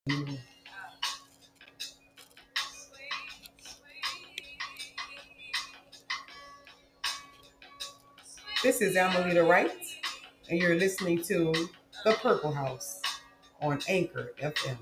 This is Amelita Wright, and you're listening to The Purple House on Anchor FM.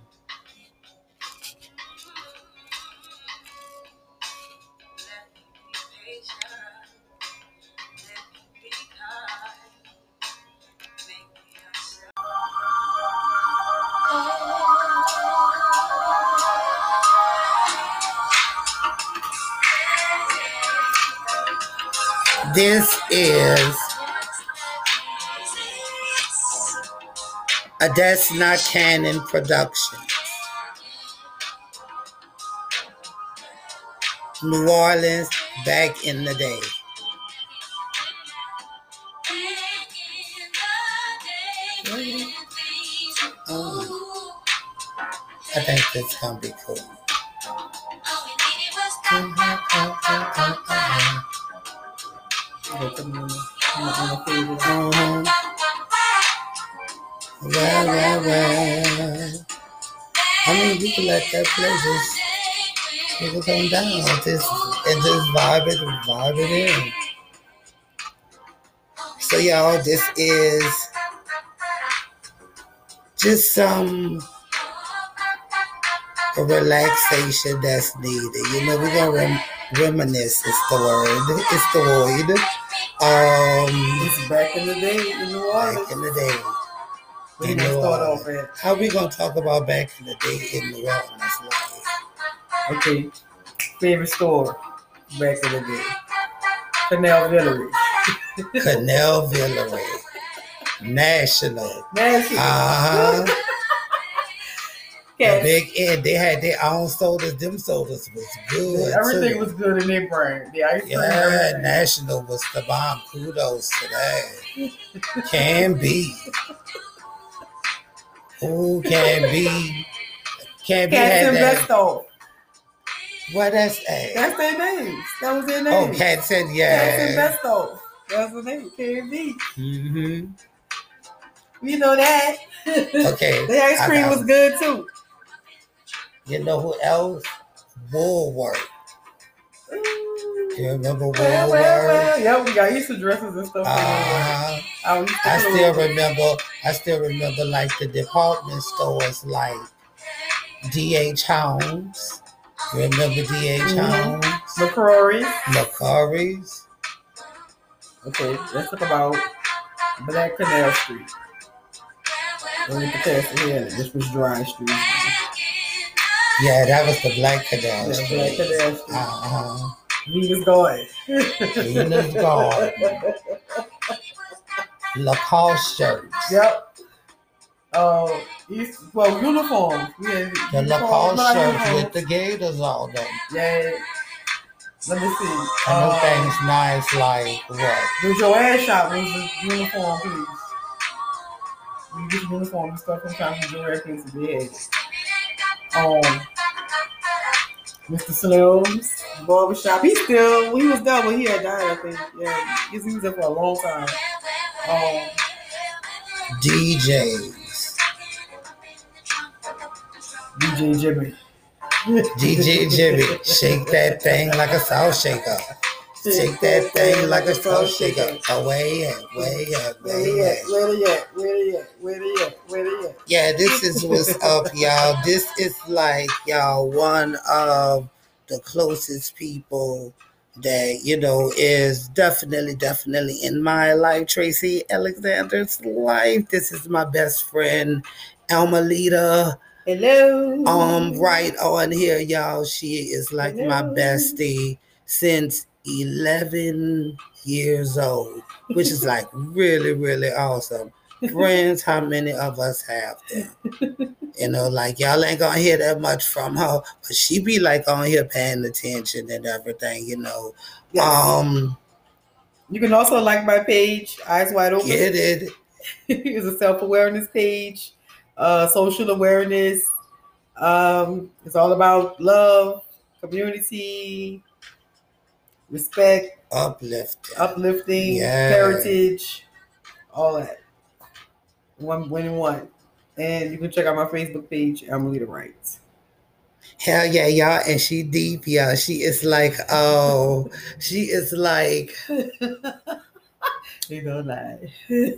This is a That's Not Canon production. New Orleans, back in the day. I think this is gonna be cool. Well. I mean, you can let that play. Just people come down. Just vibe it in. So y'all, this is just a relaxation that's needed. You know, we're gonna reminisce. It's the word. It's the void. It's back in the day in New Orleans. Back in the day. We can start off at. How we gonna talk about back in the day in New Orleans? Okay. Favorite store back in the day. Canal Villeray. Canal Villeray. National. Uh-huh. The Big Ed, they had their own sodas. Them sodas was good. Everything was good in their brand. The ice cream. National was the bomb. Kudos to that. Can be. Who can be? Can be. Cats and Besto. What that's that? That's their names. That was their name. Oh, Cats and Cats and Besto. That's the name. Can be. Mm-hmm. You know that. Okay. The ice cream was good too. You know who else? Woolworth. You remember Woolworth? Well. Yeah, I used to dresses and stuff. I still remember like the department stores like D.H. Holmes. Remember D.H. Holmes? McCrory's. Okay, let's talk about Black Canal Street. This was Dry Street. Yeah, that was the Black Canal Street. Black Canal Street. Uh-huh. Venus Garden. Lacoste shirts. Yep. Uniforms. The Lacoste shirts with the gators on them. Yeah. Let me see. And those things nice like what? The Joanne shop was a uniform piece. You get uniform and stuff sometimes from Joanne pieces they had. Mr. Slim's barbershop. He was there when he had died, I think. Yeah, he was there for a long time. DJs. DJ Jimmy. DJ Jimmy. Shake that thing like a salt shaker. Shake that thing like a salt shaker. Oh, where he at? Yeah, this is what's up, y'all. This is like, y'all, one of the closest people that, you know, is definitely in my life. Tracy Alexander's life. This is my best friend, Amelita. Hello. Right on here, y'all. She is like my bestie since 11 years old, which is like really, really awesome. Friends, how many of us have them? You know, like y'all ain't gonna hear that much from her, but she be like on here paying attention and everything, you know. Yes. You can also like my page, Eyes Wide Open. Get it. It's a self-awareness page, social awareness. It's all about love, community, respect, uplifting, heritage, all that. One. And you can check out my Facebook page, Emily the Wrights. Hell yeah, y'all. And she deep, y'all. She is like, she is like, You don't lie.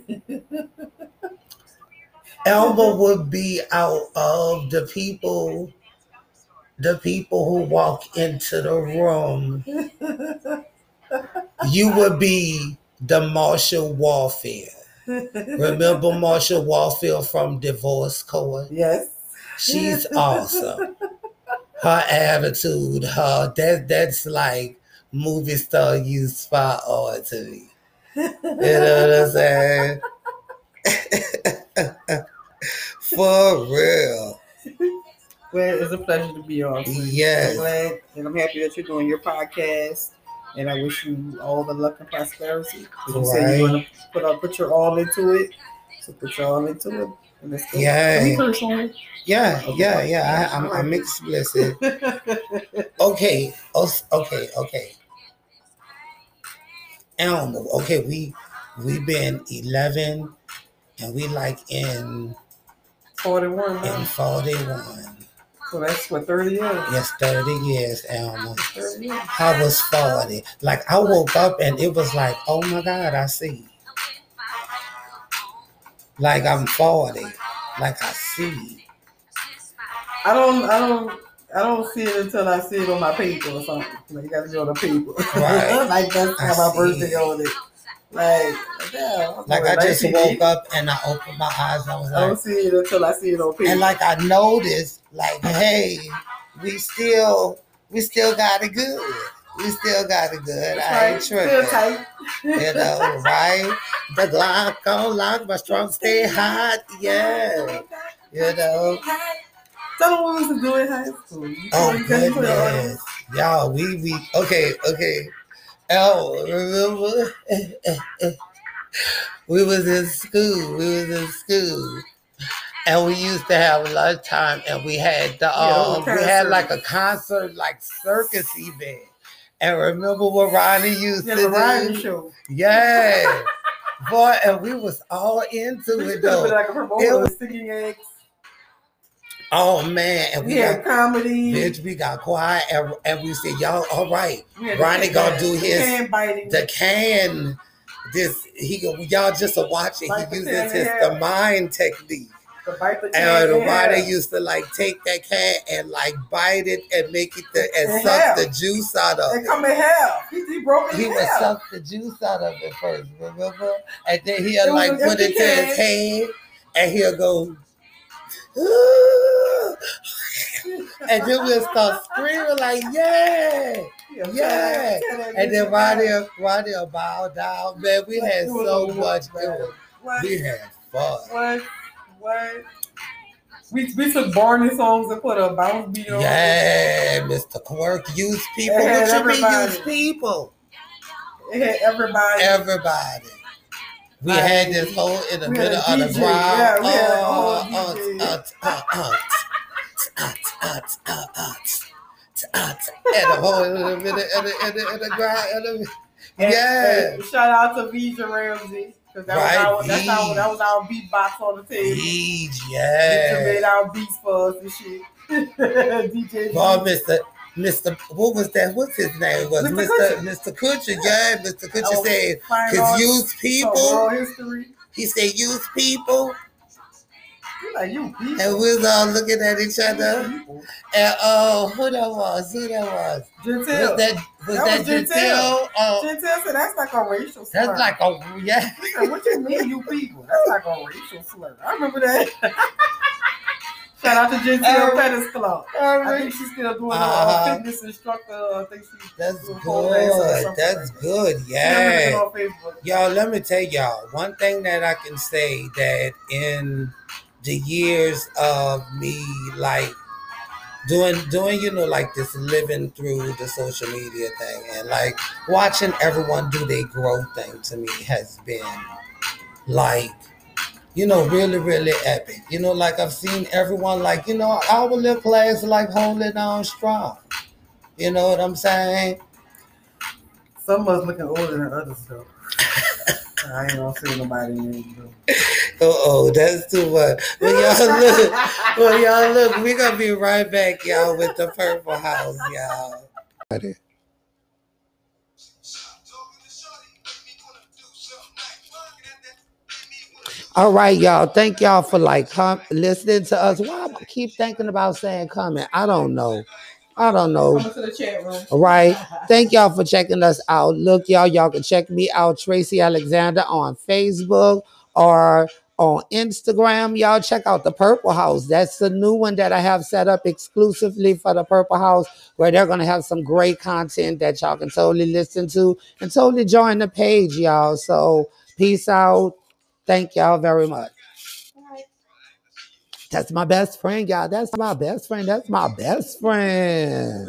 Elba would be out of the people who walk into the room. You would be the Marshall Warfield. Remember Marshall Warfield from Divorce Court? Yes. She's awesome. Her attitude, that's like movie star use spot on to me. You know what I'm saying? For real. Well, it's a pleasure to be on. Yes. I'm glad and I'm happy that you're doing your podcast. And I wish you all the luck and prosperity. You said you're going to put your all into it. So put your all into it. And let's go. Yeah. Can we curse on it? Yeah. I'm explicit. Okay. Elmo. Okay, we've been 11 and we like in 41. In 41. So that's what, 30 years? Yes, 30 years, Elmo. 30 years. I was 40. Like, I woke up and it was like, oh my God, I see. Like, I'm 40. Like, I see. I don't see it until I see it on my paper or something. Like, you got to be on the paper. Right. Like, that's my birthday on it. Like, yeah. Like, I just woke up and I opened my eyes and I was like, I don't see it until I see it on paper. And like, I noticed, like, hey, we still got it good. We still got it good. That's I ain't tripping. Still tight. You know, right? The Glock on lock, my strong stay hot. Yeah. You know. Tell them what we used to do in high school. Oh, goodness. Y'all, we, okay. Oh, remember? We was in school. And we used to have lunchtime and we had we had like a concert, like circus event. And remember what Ronnie used to do? Ronnie show. Yeah. Boy, and we was all into it though. Like a promoter singing eggs. Oh man, and we had comedy. Bitch, we got quiet and we said, y'all, all right. Ronnie gonna do the can. Y'all just watch it. He uses the mind technique. And Ronnie used to like take that can and like bite it and make it and suck the juice out of it. And come in half. He broke it. He would suck the juice out of it first, remember? And then he'll like put it to his head and he'll go. And then we'll start screaming like, yeah. And then Ronnie will bow down. Man, we had so much fun. We had fun. What? We took Barney songs and put a bounce beat on. Yeah, Mr. Quirk, use people. What you mean use people? It had everybody. We had this whole in the middle of the ground. Yeah, we had a whole and the whole in the ground. Yeah. Shout out to Vija Ramsey. That was our beatbox on the table. Yeah. Vija made our beats for us and shit. DJ. Well, Mr. What was that? What's his name? Was Mr. Kutcher? Yeah, Mr. Kutcher said, "Cause use people." He said, "Use people." Like you people. And we was all looking at each other. And who that was? Gentil. Was that Gentil? Gentil said that's like a racial slur. That's like What you mean, you people? That's like a racial slur. I remember that. Shout out to Gentil Pettis Club. I think she's still doing a fitness instructor. I think that's good. That's good. Yeah. Y'all, let me tell y'all one thing that I can say that in the years of me like doing like this living through the social media thing and like watching everyone do their growth thing to me has been like really, really epic. Like I've seen everyone like, our little class like holding on strong. You know what I'm saying? Some of us looking older than others though. I ain't gonna say nobody name. That's too much. Well, y'all look, we're gonna be right back, y'all, with the Purple House, y'all. All right, y'all. Thank y'all for listening to us. Why I keep thinking about saying comment? I don't know. Coming to the chat room. All right. Thank y'all for checking us out. Look, y'all can check me out, Tracy Alexander, on Facebook or on Instagram. Y'all check out the Purple House. That's the new one that I have set up exclusively for the Purple House, where they're going to have some great content that y'all can totally listen to and totally join the page, y'all. So peace out. Thank y'all very much. That's my best friend, y'all. That's my best friend. That's my best friend.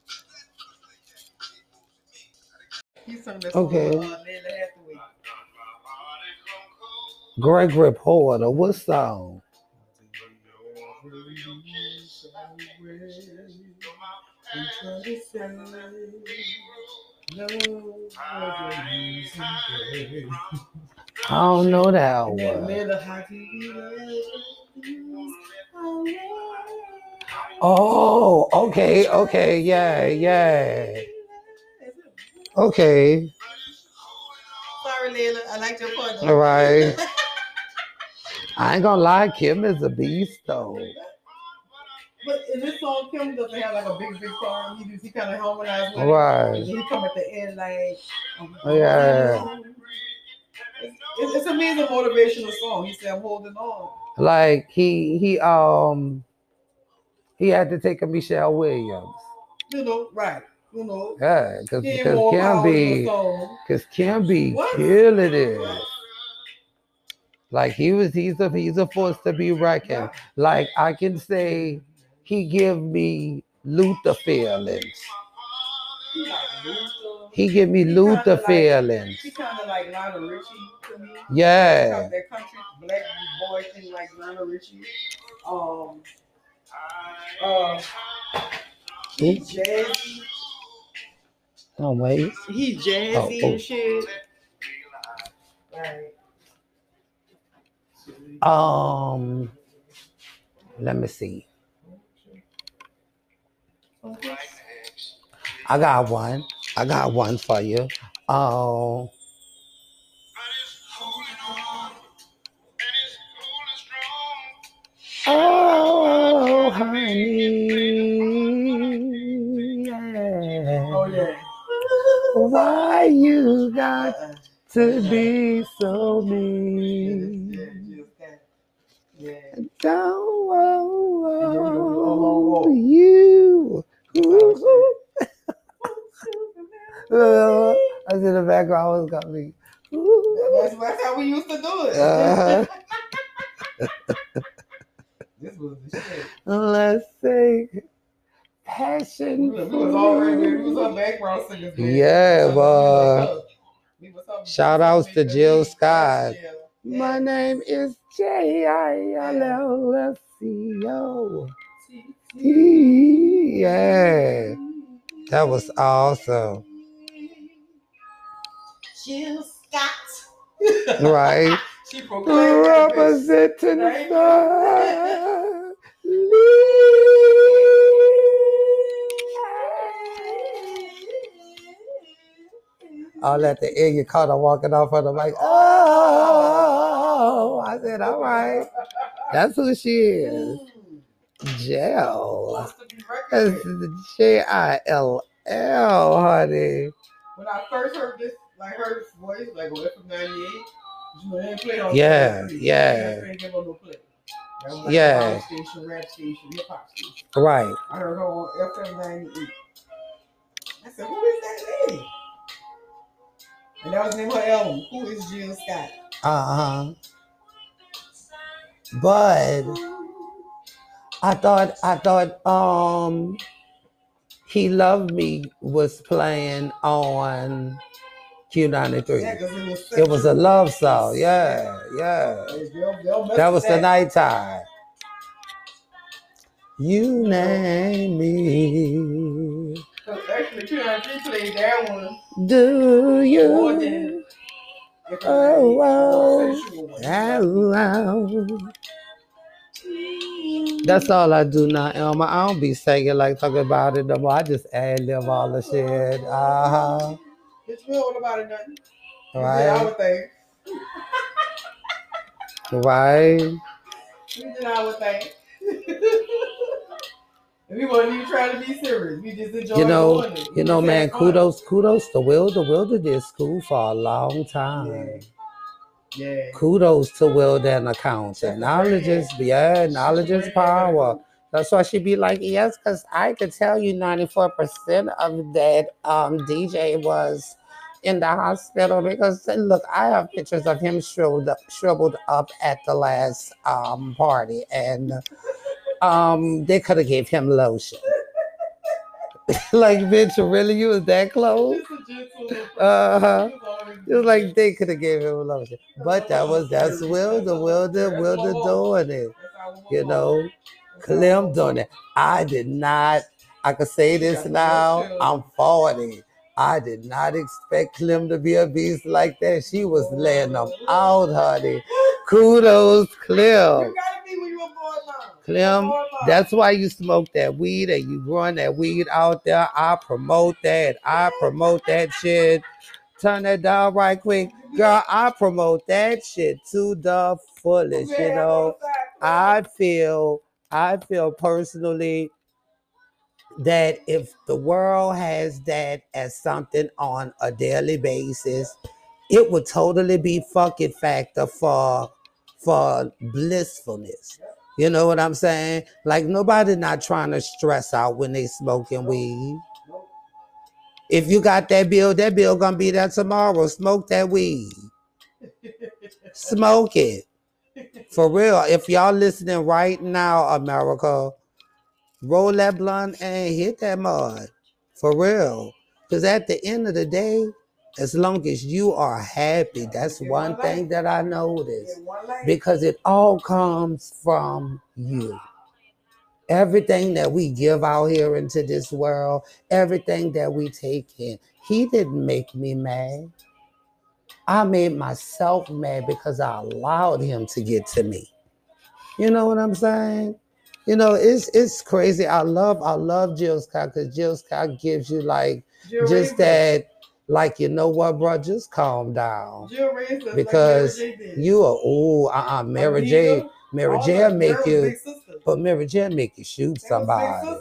Okay. Gregory Porter, what song? I don't know that one. Oh, okay, yeah. Okay. Sorry, Layla. I like your partner. All right. I ain't gonna lie, Kim is a beast, though. But in this song, Kim doesn't have like a big part. He kind of harmonized with right. it. And he come at the end like, yeah. It's a means of motivational song. He said, "I'm holding on." Like he had to take a Michelle Williams. Right. Yeah, because Kim be killing it. Like he's a force to be reckoned. Yeah. Like I can say he give me Luther feelings. He give me Luther feelings. He kind of like Lionel Richie to me. Yeah. That country black boy thing like Lionel Richie. He's jazzy. Oh wait. He's jazzy and shit. Right. Let me see. I got one for you. Oh, honey. Yeah. Oh, yeah. Why you got to be so mean? Yeah. Don't want you. I was in the background. I was coming. That's how we used to do it. This was the shit. Let's say passion. We was already. We was on background singers. Yeah, but shout outs to Jill Scott. Yes, Jill. My name is JILLSCO. Yeah, that was awesome. Jill Scott. Right. She proclaimed representing the sun. All at the end, you caught her walking off of the mic. Oh, I said, all right. That's who she is. Jill. That's JILL, honey. When I first heard this, like her voice, like from 98, they played on yeah. Yeah. Station, rap station, hip hop station. Right. I heard her on FM 98. I said, who is that lady? And that was the name of her album. Who is Jill Scott? But I thought He Loved Me was playing on Q93. Yeah, it was a love song. Yeah. That was the nighttime. You name me. So actually, Q93 played that one. Do you? Oh, wow. Oh, wow. That's all I do now, Elma. I don't be singing like talking about it no more. I just ad lib all the shit. It's real about it, nothing. Right. I would think. Right. We did our thing. We wasn't even trying to be serious. We just enjoyed doing it. You know, man, kudos to Wilder. Wilder did school for a long time. Yeah. Kudos to Wilder and accountant. Knowledge is power. That's why she be like, yes, because I could tell you 94% of that DJ was in the hospital because look, I have pictures of him shriveled up at the last party, and they could have gave him lotion. Like, bitch, really, you was that close? It was like they could have gave him lotion, but that's Wilder doing it. You know, Clem doing it. I did not. I could say this now. I'm 40. I did not expect Clem to be a beast like that. She was laying them out, honey. Kudos, Clem. Clem, that's why you smoke that weed and you growing that weed out there. I promote that shit. Turn that down right quick. Girl, I promote that shit to the fullest, you know. I feel personally that if the world has that as something on a daily basis, it would totally be fucking factor for blissfulness. You know what I'm saying? Like, nobody not trying to stress out when they smoking weed. If you got that bill gonna be there tomorrow. Smoke that weed. Smoke it. For real. If y'all listening right now, America, roll that blunt and hit that mud. For real. Because at the end of the day, as long as you are happy, that's one thing that I noticed. Because it all comes from you. Everything that we give out here into this world, everything that we take in, he didn't make me mad. I made myself mad because I allowed him to get to me. You know what I'm saying? You know, it's crazy. I love Jill Scott because Jill Scott gives you like just that, like, you know what, bro, just calm down. Because you are Mary J. Mary J will make you, but Mary J will make you shoot somebody.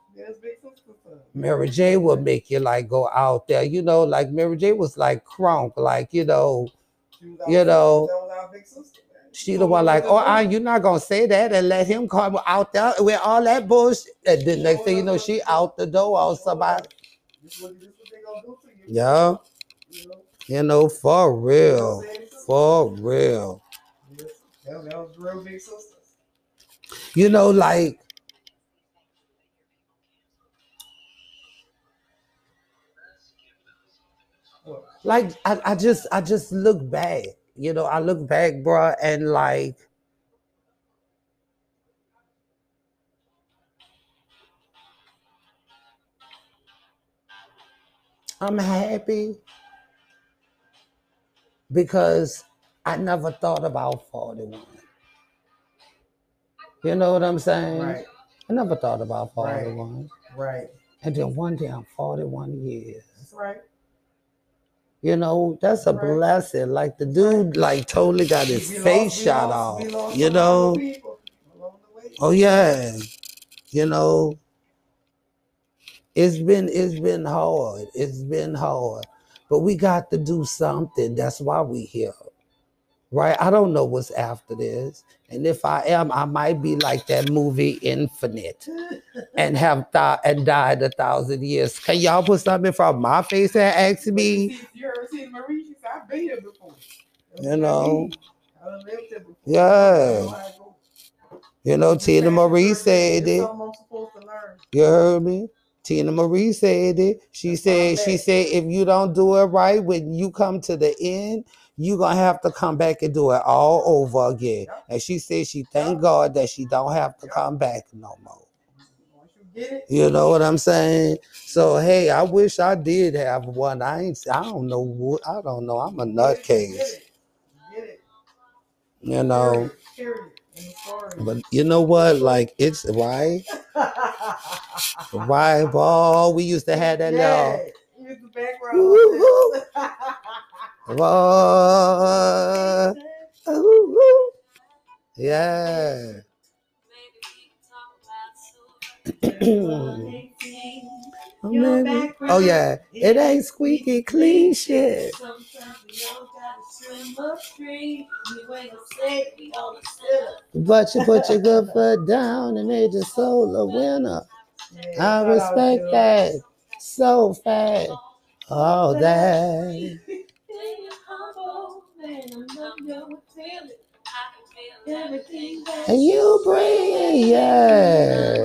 Mary J will make you like go out there, you know, like Mary J was like crunk, like, you know. She the one like, you're not gonna say that and let him come out there with all that bullshit. And the next thing you know, she out the door or somebody. Yeah. You know, for real. For real. That was real big sisters. You know, like, I just look back. You know, I look back, bro, and like, I'm happy because I never thought about 41. You know what I'm saying? Right. I never thought about 41. Right. And then one day I'm 41 years. That's right. You know, that's a blessing. Like, the dude like totally got his face shot off. You know? Oh yeah. You know, it's been hard. It's been hard. But we got to do something. That's why we here. Right? I don't know what's after this. And if I am, I might be like that movie Infinite and have died 1,000 years. Can y'all put something in front of my face and ask me? You ever seen Marie? She said, I've been here before. You know? I lived here before. Yeah. You know, Tina Marie said it. You heard me? Tina Marie said it. She said, if you don't do it right, when you come to the end, you're going to have to come back and do it all over again. And she said she thank God that she don't have to come back no more. You know what I'm saying? So hey, I wish I did have one. I don't know. I'm a nutcase. You know. But you know what? Like it's why. Why, boy, we used to have that little. Yeah. Oh yeah, it ain't squeaky clean shit. But you put your good foot down and made your soul a winner. I respect that so fast. All that. And you bring it, yeah.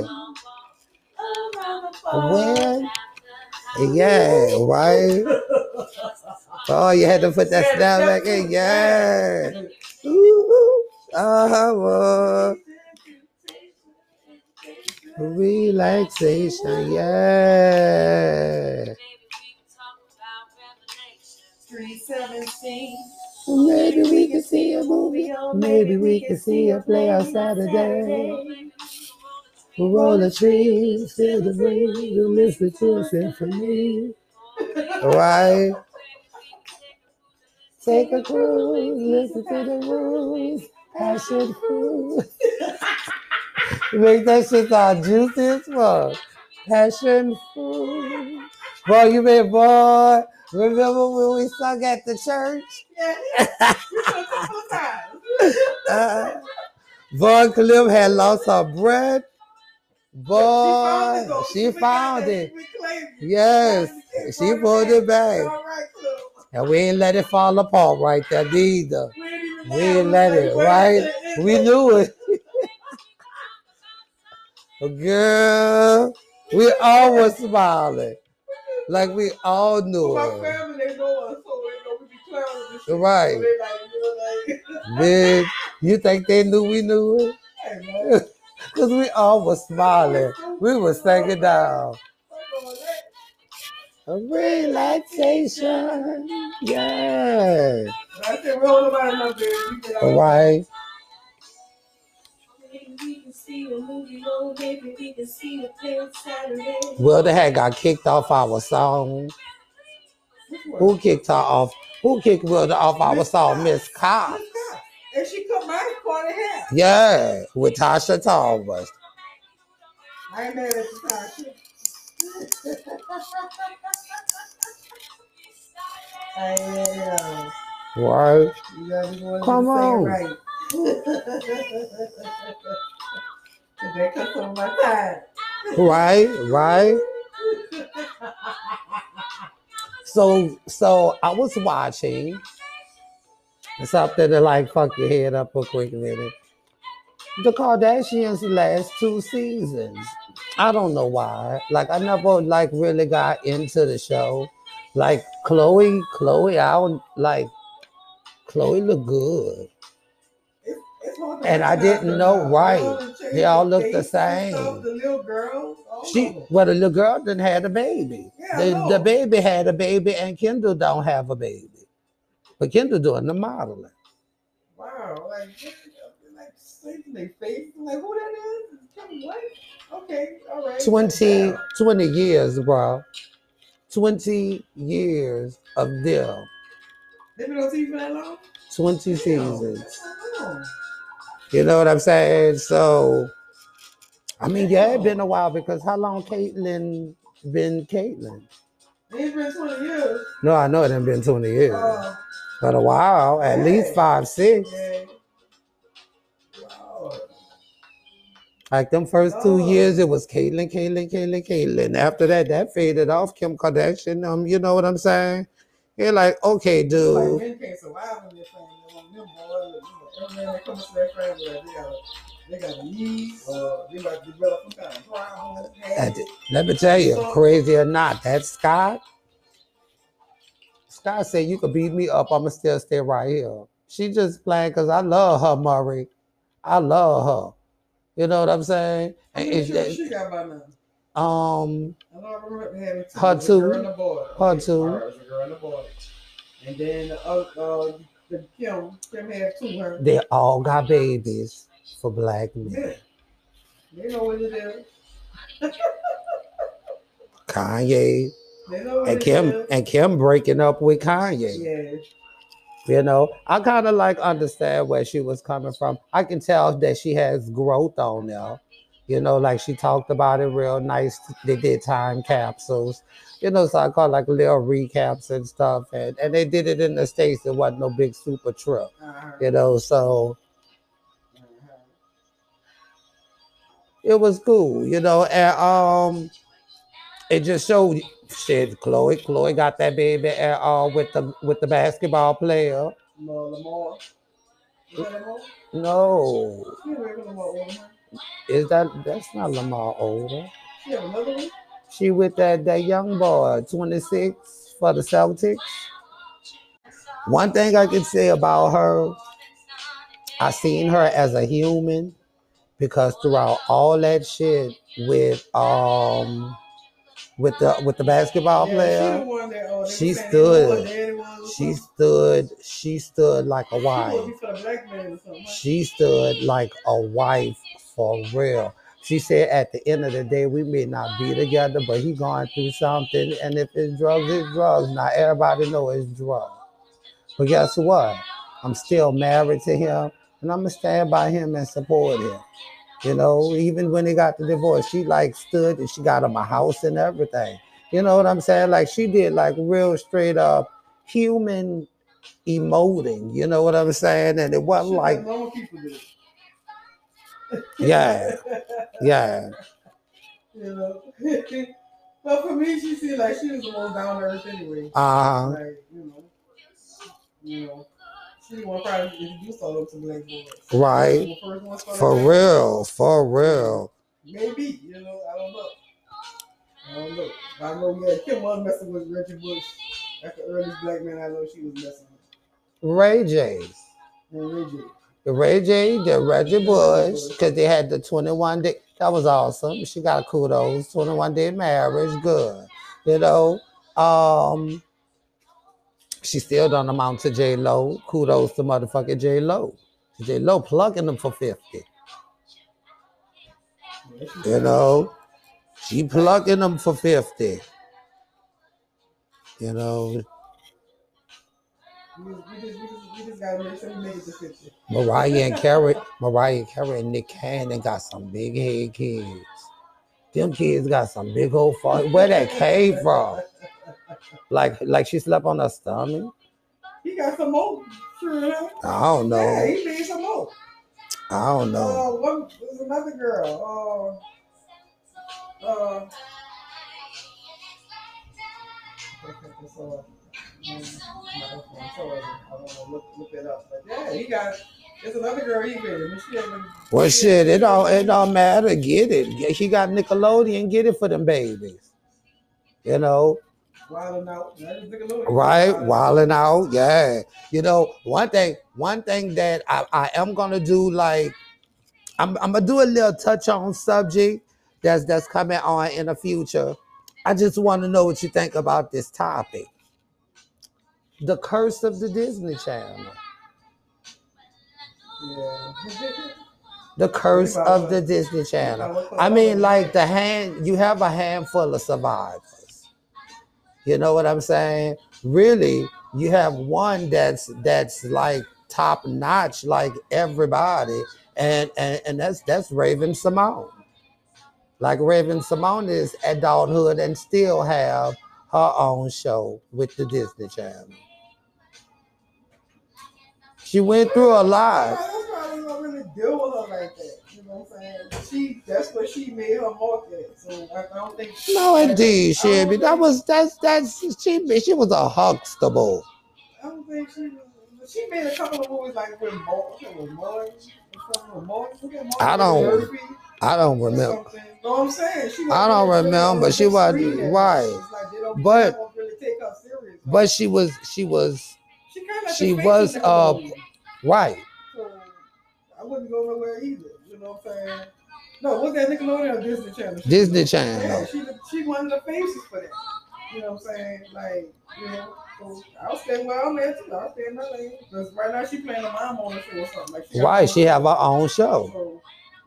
When? Yeah, right? Oh, you had to put that snap back in, yeah. Ooh, relaxation, yeah. 317. Maybe we can see a movie. Maybe we can see a play on Saturday. Roll the trees, feel the breeze, listen to a symphony. Right? Take a cruise, listen to the rules, passion fruit. Make that shit all juicy as fuck. Passion fruit. Boy, you mean, boy, remember when we sung at the church? Yeah. Boy, Khalil had lost her breath. Boy, she found it. Yes, she pulled it back. And we ain't let it fall apart right there either. We ain't let it, right? We knew it. Girl, we all was smiling. Like we all knew it. My family, they know us, so they know we be clowning this shit. Right. Big, you think they knew we knew it? Because we all was smiling. We was singing down. A relaxation. Yeah. All right. Well, they had got kicked off our song. Who kicked her off? Who kicked Wilder off our song? Miss Cox. And she come back for the hair. Yeah, with Tasha Thomas. I ain't mad at Tasha. Right. Come on. Right. Right. So I was watching something to like fuck your head up for a quick minute. The Kardashians last 2 seasons. I don't know why. Like I never like really got into the show. Like Chloe, I don't like Chloe look good. And I didn't know, right. They all look the same. The little girls. The little girl didn't have a baby. Yeah, the baby had a baby and Kendall don't have a baby. But Kendall doing the modeling. Wow, like they face, like who that is? What? Okay, all right. 20 years, bro. 20 years of them. They've been on TV for that long? 20 seasons. You know what I'm saying? So, I mean, yeah, it's been a while because how long Caitlyn been Caitlyn? It's been 20 years. No, I know it ain't been 20 years. But a while, at least 5, 6. Yeah. Wow. Like them first 2 years, it was Caitlyn. After that faded off. Kim Kardashian, you know what I'm saying? You're like, okay, dude. Like men can't survive in this thing. Every man that comes to their family, they got to leave or they like develop some kind of problem. Let me tell you, crazy or not, that Scott said you could beat me up, I'ma still stay right here. She just playing because I love her, Murray. I love her. You know what I'm saying? And she got by now? I know I remember having two. Her two. Girl and a boy. Her two. Her, a girl and a boy. And then the Kim had two. Her. They all got babies for black men. Yeah. They know what it is. Kanye. And Kim breaking up with Kanye. Yeah. You know, I kind of like understand where she was coming from. I can tell that she has growth on there. You know, like she talked about it real nice. They did time capsules. You know, so I call like little recaps and stuff. And they did it in the States. It wasn't no big super trip. You know, so it was cool, you know, and it just showed shit. Chloe got that baby with the basketball player. Lamar. Is that Lamar? No. Lamar That's not Lamar older? She have another one? She with that young boy, 26 for the Celtics. One thing I can say about her, I seen her as a human because throughout all that shit with the basketball player, she stood like a wife. She stood like a wife for real. She said at the end of the day, we may not be together, but he going through something, and if it's drugs, it's drugs. Now everybody know it's drugs. But guess what? I'm still married to him, and I'm gonna stand by him and support him. You know, even when they got the divorce, she like stood and she got him a house and everything. You know what I'm saying? Like she did like real straight up human emoting. You know what I'm saying? And it wasn't like normal people do. Yeah. You know. But for me, she seemed like she was the most down to earth anyway. Like, you know. She didn't want to probably introduce all of them to black boys. Right. For real. Maybe, you know, I don't know. I know Kim was messing with Reggie Bush. That's the earliest black man I know she was messing with. Ray J. The Reggie Bush, because they had the 21 day. That was awesome. She got kudos. 21-day marriage, good. You know, she still don't amount to J-Lo. Kudos to motherfucking J-Lo. J-Lo plugging them for 50. You know, she plugging them for 50. You know. We just gotta make sure we make it to 50. Mariah Carey and Nick Cannon got some big head kids. Them kids got some big old fuck. Where that came from? Like she slept on her stomach? He got some more. Sure. I don't know. Yeah, he made some more. I don't know. There's another girl. Look it up. But yeah, there's another girl he made. Well, shit, it don't matter. Get it. He got Nickelodeon. Get it for them babies. You know. Wilding out. Right, wilding out. Yeah. You know, one thing that I am gonna do, like, I'm gonna do a little touch on subject that's coming on in the future. I just want to know what you think about this topic. The curse of the Disney Channel. Yeah. The curse of the Disney Channel. I mean, like you have a handful of survivors. You know what I'm saying? Really, you have one that's like top notch, like everybody, and that's Raven-Symoné. Like Raven-Symoné is adulthood and still have her own show with the Disney Channel. She went through a lot. That's why they don't really deal with her like that. You know what I'm saying? That's what she made her market. So I don't think. No, indeed, Shelby. She was a Huxtable. I don't think she was. She made a couple of movies like with Morris. I don't remember. You know what I'm saying? I don't remember. She wasn't right. Like but don't really take her serious. But she was right. So I wouldn't go nowhere either. You know what I'm saying? No, what's that Nickelodeon or Disney Channel? Disney Channel. Yeah, she one of the faces for that. You know what I'm saying? Like, you know, so I'll stay where I'm at too. I'll stay in my lane. Because right now she playing the mom on the show or something. Like Right, she have her own show. So,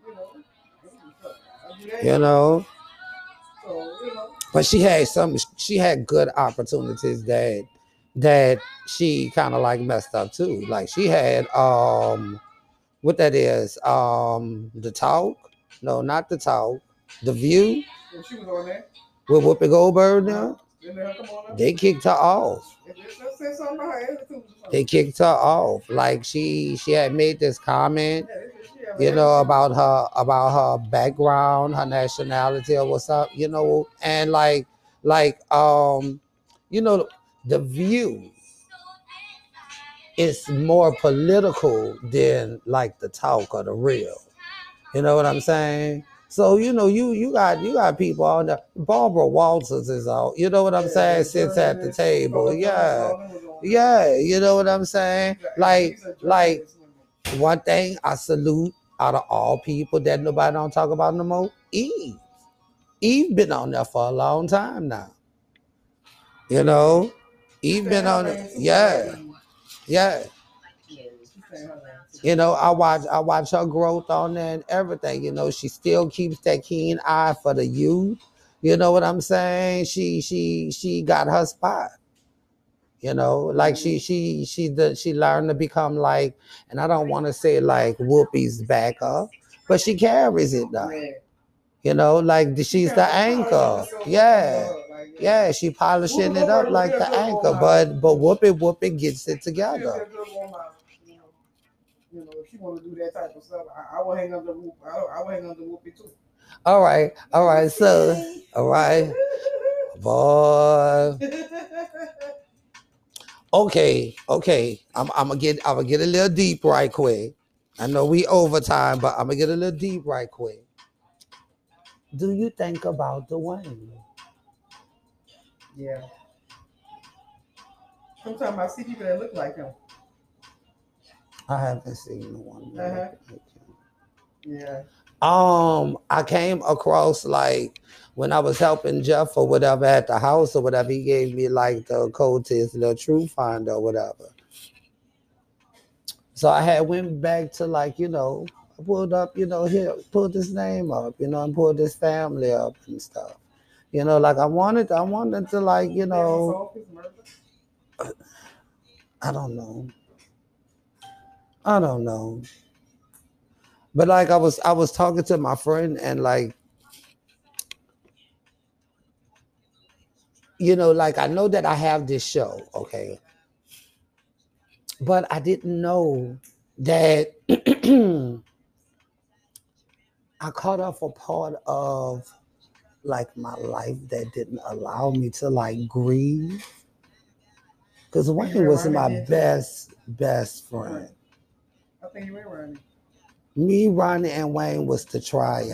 you know. So, you know. But she had good opportunities that she kind of like messed up too. Like she had what that is, The Talk. No, not The Talk. The View. Yeah, she was on there. With Whoopi Goldberg now. They kicked her off. They kicked her off. Like she had made this comment, you know, about her background, her nationality, or what's up, you know, and like you know, The View is more political than like The Talk or The Real. You know what I'm saying? So, you know, you got people on there. Barbara Walters is out. You know what I'm saying? Sits at the table. Yeah. Yeah. You know what I'm saying? Like one thing I salute out of all people that nobody don't talk about no more, Eve. Eve been on there for a long time now. You know? Eve been on there. Yeah. Yeah. You know, I watch her growth on there and everything. You know, she still keeps that keen eye for the youth. You know what I'm saying? She got her spot. You know, like she learned to become like, and I don't want to say like Whoopi's backup, but she carries it though. You know, like she's the anchor. Yeah. Yeah, she polishing it up like the anchor, but Whoopi gets it together. You know, if she want to do that type of stuff, I will hang up the Whoopi. I will hang up the Whoopi too. All right, so, all right, boy. Okay. I'm gonna get a little deep right quick. I know we overtime, but I'm gonna get a little deep right quick. Do you think about Dwayne? Yeah. Sometimes I see people that look like him. I haven't seen the one. Yeah. I came across like when I was helping Jeff or whatever at the house or whatever, he gave me like the code to his little True Finder or whatever. So I had went back to like, you know, I pulled up, you know, here, pulled this name up, you know, and pulled this family up and stuff. You know, like I wanted to like, you know, I don't know. But like I was talking to my friend and like, you know, like I know that I have this show, okay? But I didn't know that I caught up a part of like my life that didn't allow me to like grieve. Because Wayne was my best friend. I think you were Ronnie. Me, Ronnie, and Wayne was the triad.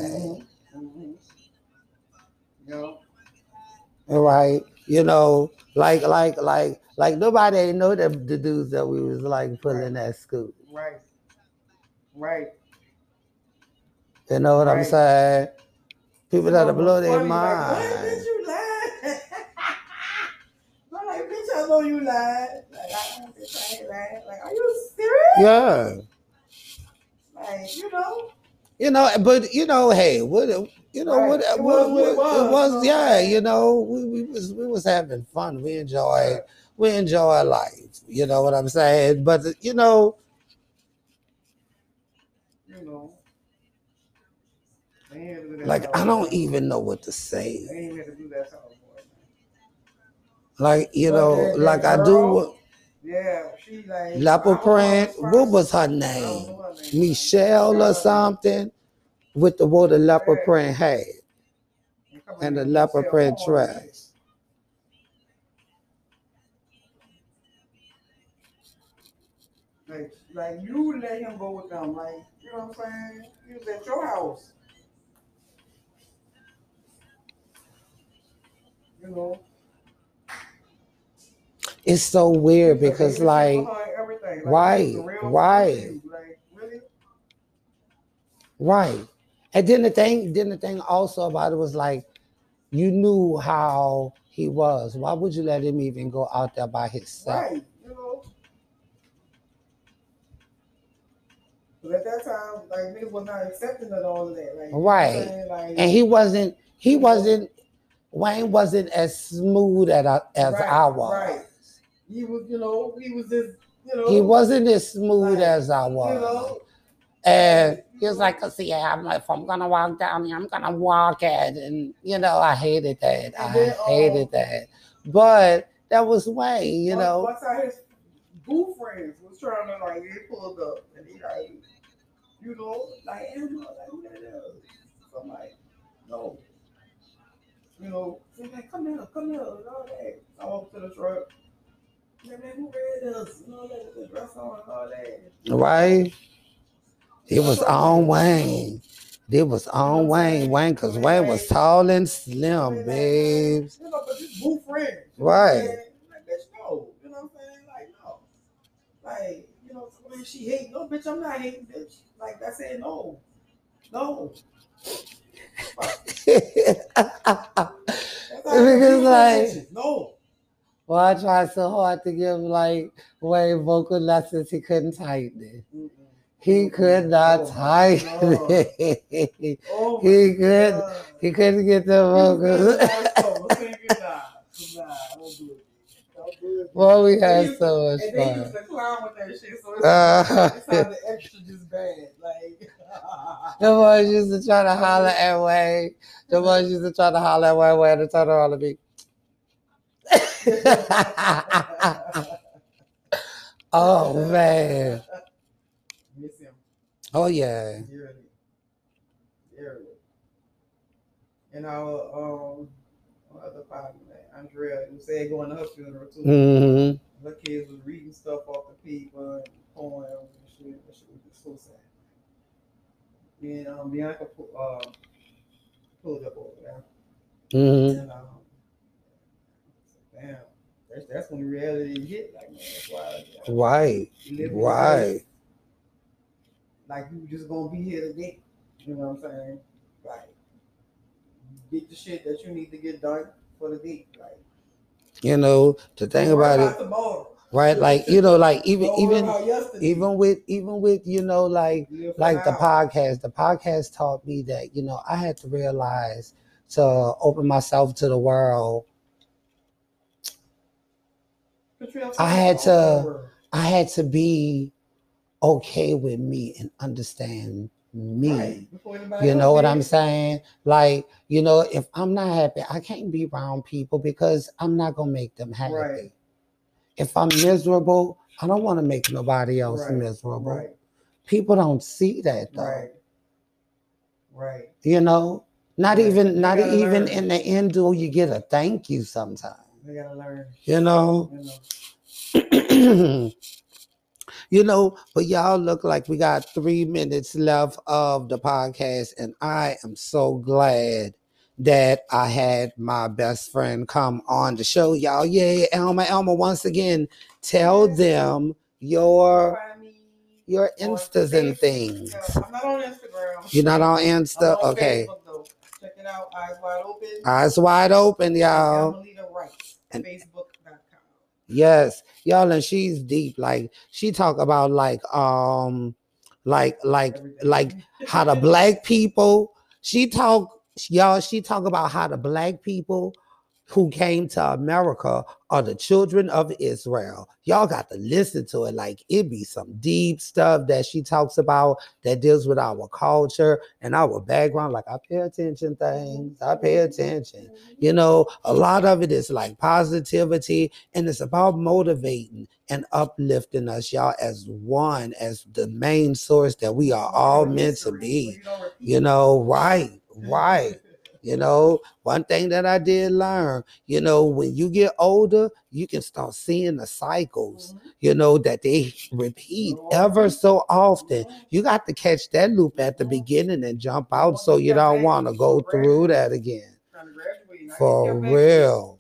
Yo. All right. You know, like nobody ain't know the dudes that we was like pulling that scoop. Right. You know what I'm saying? People that blow their mind. Like, why did you lie? I'm like, bitch, I know you lied. Like, I ain't lying. Like, are you serious? Yeah. Like, you know. You know, but you know, hey, what you know, right. It was, yeah, you know, we was having fun. We enjoy life. You know what I'm saying? But you know, like I don't even know what to say. Like, you know, like I do. Yeah, she like Leopard Print. What was her name? Michelle or something. With the what the Leopard Print had. And the Leopard Print dress. Like you let him go with them. Like, you know what I'm saying? He was at your house. You know. It's so weird because like right. Like, really? Right. And then the thing also about it was like, you knew how he was. Why would you let him even go out there by himself? Right, But at that time, like niggas was not accepting of all of that. Like, right. Like, and he wasn't. Wayne wasn't as smooth as I was. Right. He was, he was just, He wasn't as smooth as I was. And he was like, see, if I'm gonna walk down here, I'm gonna walk it, and I hated that. Hated that. But that was Wayne, Once his boo friends was trying to they pulled up and he like, Emma, who that is? So I'm like, no. He's like, come here, and all that. I walked to the truck. Man, who read us? The dress on and all that. Right. It was on Wayne. It was on Wayne. Because Wayne was tall and slim, babes. But this boo friend. Right. Like, bitch, no. You know what I'm saying? Like, no. Like, man, she hate. No, bitch, I'm not hating, bitch. Like, I said no. No. Because like, no. Well, I tried so hard to give Wayne vocal lessons, he couldn't tighten it. Mm-mm. He could not tighten it. He couldn't get the vocals. Well, we had so much fun. And they used to clown with that shit, so it sounded extra just bad. Like, the boys used to try to holler at Wayne. The boys used to try to holler at Wayne and turn around to me. Oh man. Miss him. Oh yeah. Dearly. And our other partner, Andrea, who said going to her funeral too. Mm-hmm. Her kids was reading stuff off the paper and poems and shit. That shit was just so sad. And Bianca pulled up over there. Mm-hmm. And damn. That's when reality hit. Like, man, that's why. Right. Like, you just gonna be here today. You know what I'm saying? Like, get the shit that you need to get done for the day. Like, the thing about it. Tomorrow. Right, like like even with like the podcast taught me that I had to realize to open myself to the world. I had to be okay with me and understand me. Right. You know what I'm saying? Like, if I'm not happy, I can't be around people because I'm not gonna make them happy. Right. If I'm miserable, I don't want to make nobody else miserable. Right. People don't see that though. Right. Not even learn. In the end, do you get a thank you sometimes? They gotta learn. But y'all look like we got 3 minutes left of the podcast, and I am so glad that I had my best friend come on the show, y'all. Yeah, Elma, once again, tell them your Instas and things. I'm not on Instagram. You're not on Insta? I'm on okay. Facebook, though. Check it out, Eyes Wide Open. Eyes Wide Open, y'all. And Facebook.com. Yes, y'all, and she's deep. Like, she talk about like how the black people. She talk about how the black people who came to America are the children of Israel. Y'all got to listen to it. Like, it be some deep stuff that she talks about that deals with our culture and our background. Like, I pay attention things. I pay attention. A lot of it is like positivity, and it's about motivating and uplifting us, y'all, as one, as the main source that we are all meant to be. Right. One thing that I did learn, when you get older, you can start seeing the cycles, that they repeat ever so often. You got to catch that loop at the beginning and jump out so you don't want to go through that again. For real.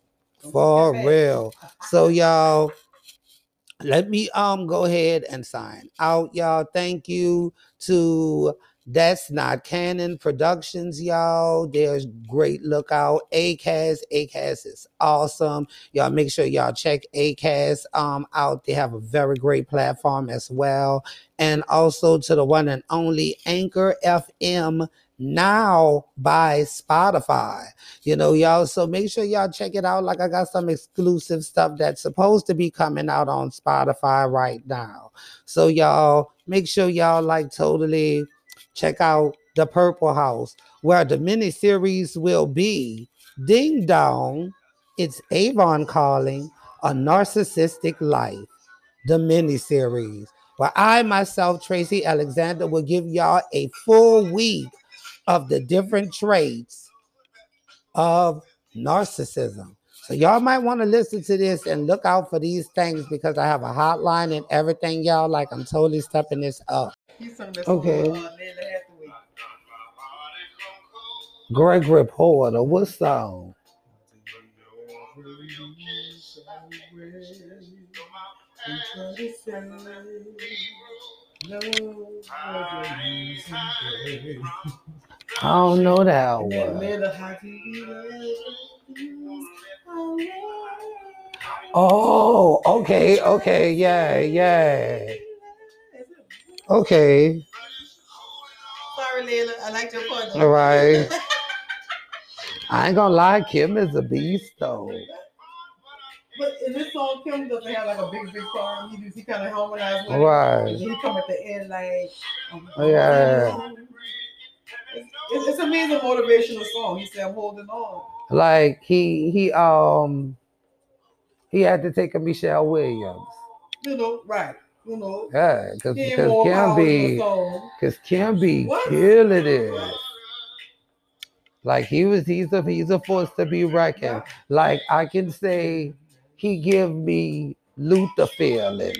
So, y'all, let me go ahead and sign out, y'all. Thank you to That's Not Canon Productions, y'all. There's great lookout. ACAS. ACAS is awesome. Y'all make sure y'all check ACAS out. They have a very great platform as well. And also to the one and only Anchor FM, now by Spotify. Y'all, so make sure y'all check it out. Like, I got some exclusive stuff that's supposed to be coming out on Spotify right now. So y'all make sure y'all totally check out The Purple House, where the miniseries will be Ding Dong, It's Avon Calling, A Narcissistic Life, the miniseries, where I myself, Tracy Alexander, will give y'all a full week of the different traits of narcissism. So y'all might want to listen to this and look out for these things, because I have a hotline and everything, y'all. I'm totally stepping this up. Okay. Gregory Porter, what song? I don't know that one. Oh, okay, yeah. Okay. Sorry, Layla. I like your part. All right. I ain't gonna lie, Kim is a beast, though. But in this song, Kim doesn't have a big farm. He kind of harmonized with right. It. And he come at the end yeah. It's a amazing motivational song. He said, "I'm holding on." He had to take a Michelle Williams. Right. Yeah, because Kim be killing it. He's a force to be reckoned. I can say he give me Luther feelings.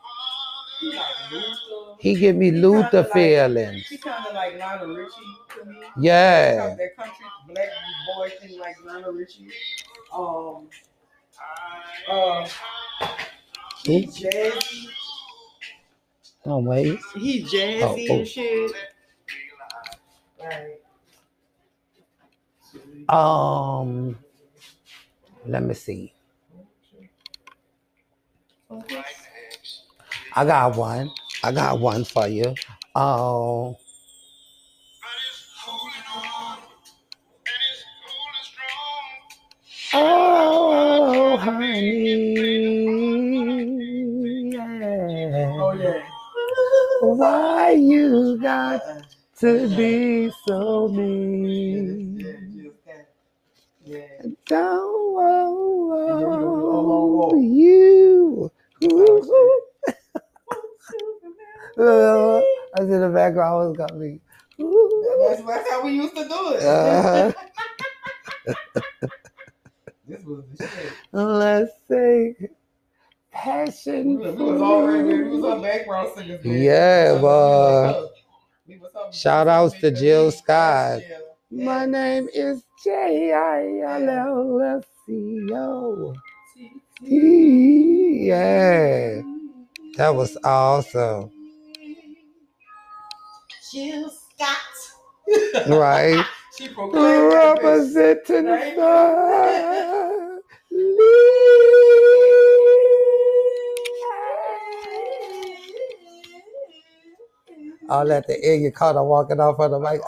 He give me Luther feelings. He kind of like Lionel Richie to me. Yeah. That country black boy thing like Lionel Richie. He's jazzy. Oh wait. He's jazzy and shit. Right. Let me see. Okay. I got one for you. Oh, honey. Yeah. Oh, yeah. Why you got to be so mean? Yeah. Don't want you. I was in the background. I was gonna be. That's how we used to do it. This was the shit. Let's say passion. We was on background singers. Yeah, but shout outs to Jill Scott. Yeah. My name is JILLSCO. Yeah, that was awesome. Jill Scott. Right. She proclaimed representing the all at the end, you caught her walking off on the mic.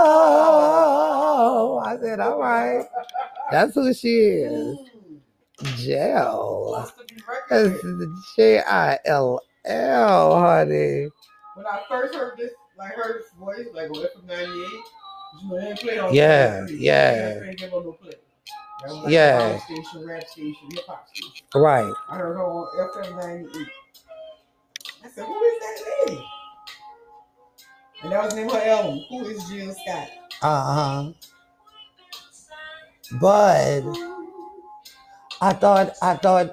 Oh, I said, all right. That's who she is. Jill. That's JILL, honey. When I first heard this, her voice, away from 98, they played on yeah. Yeah. Station, rap station, hip hop station. Right. I heard her on FM 98. I said, who is that lady? And that was the name of her album. Who is Jill Scott? But I thought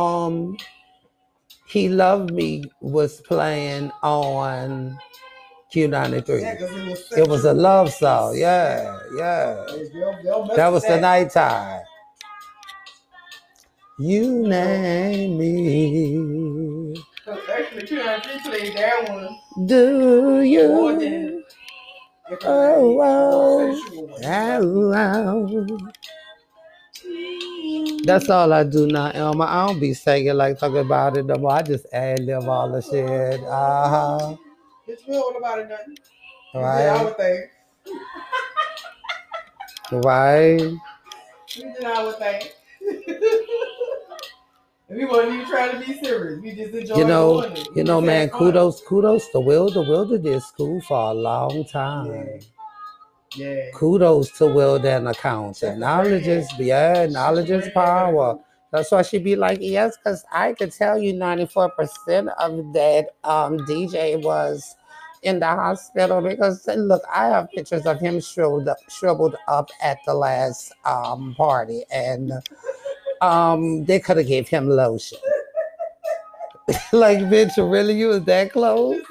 He Loved Me was playing on Q93. Yeah, it was a love song. Yeah. That was the nighttime. You name me. Actually, Q93 played that one. Do you? Oh, wow. That's all I do now, Elma. I don't be singing like talking about it no more. I just ad lib all the shit. It's real about it, nothing. Right. I would think. Right. We did our thing. We wasn't even trying to be serious. We just enjoyed doing it. You know, man, kudos to Wilder. Wilder did school for a long time. Yeah. Kudos to Wilder and accountant. Knowledge is power. That's why she be like, yes, because I could tell you 94% of that DJ was in the hospital because look, I have pictures of him shriveled up at the last party, and they could have gave him lotion. Like, bitch, really, you was that close?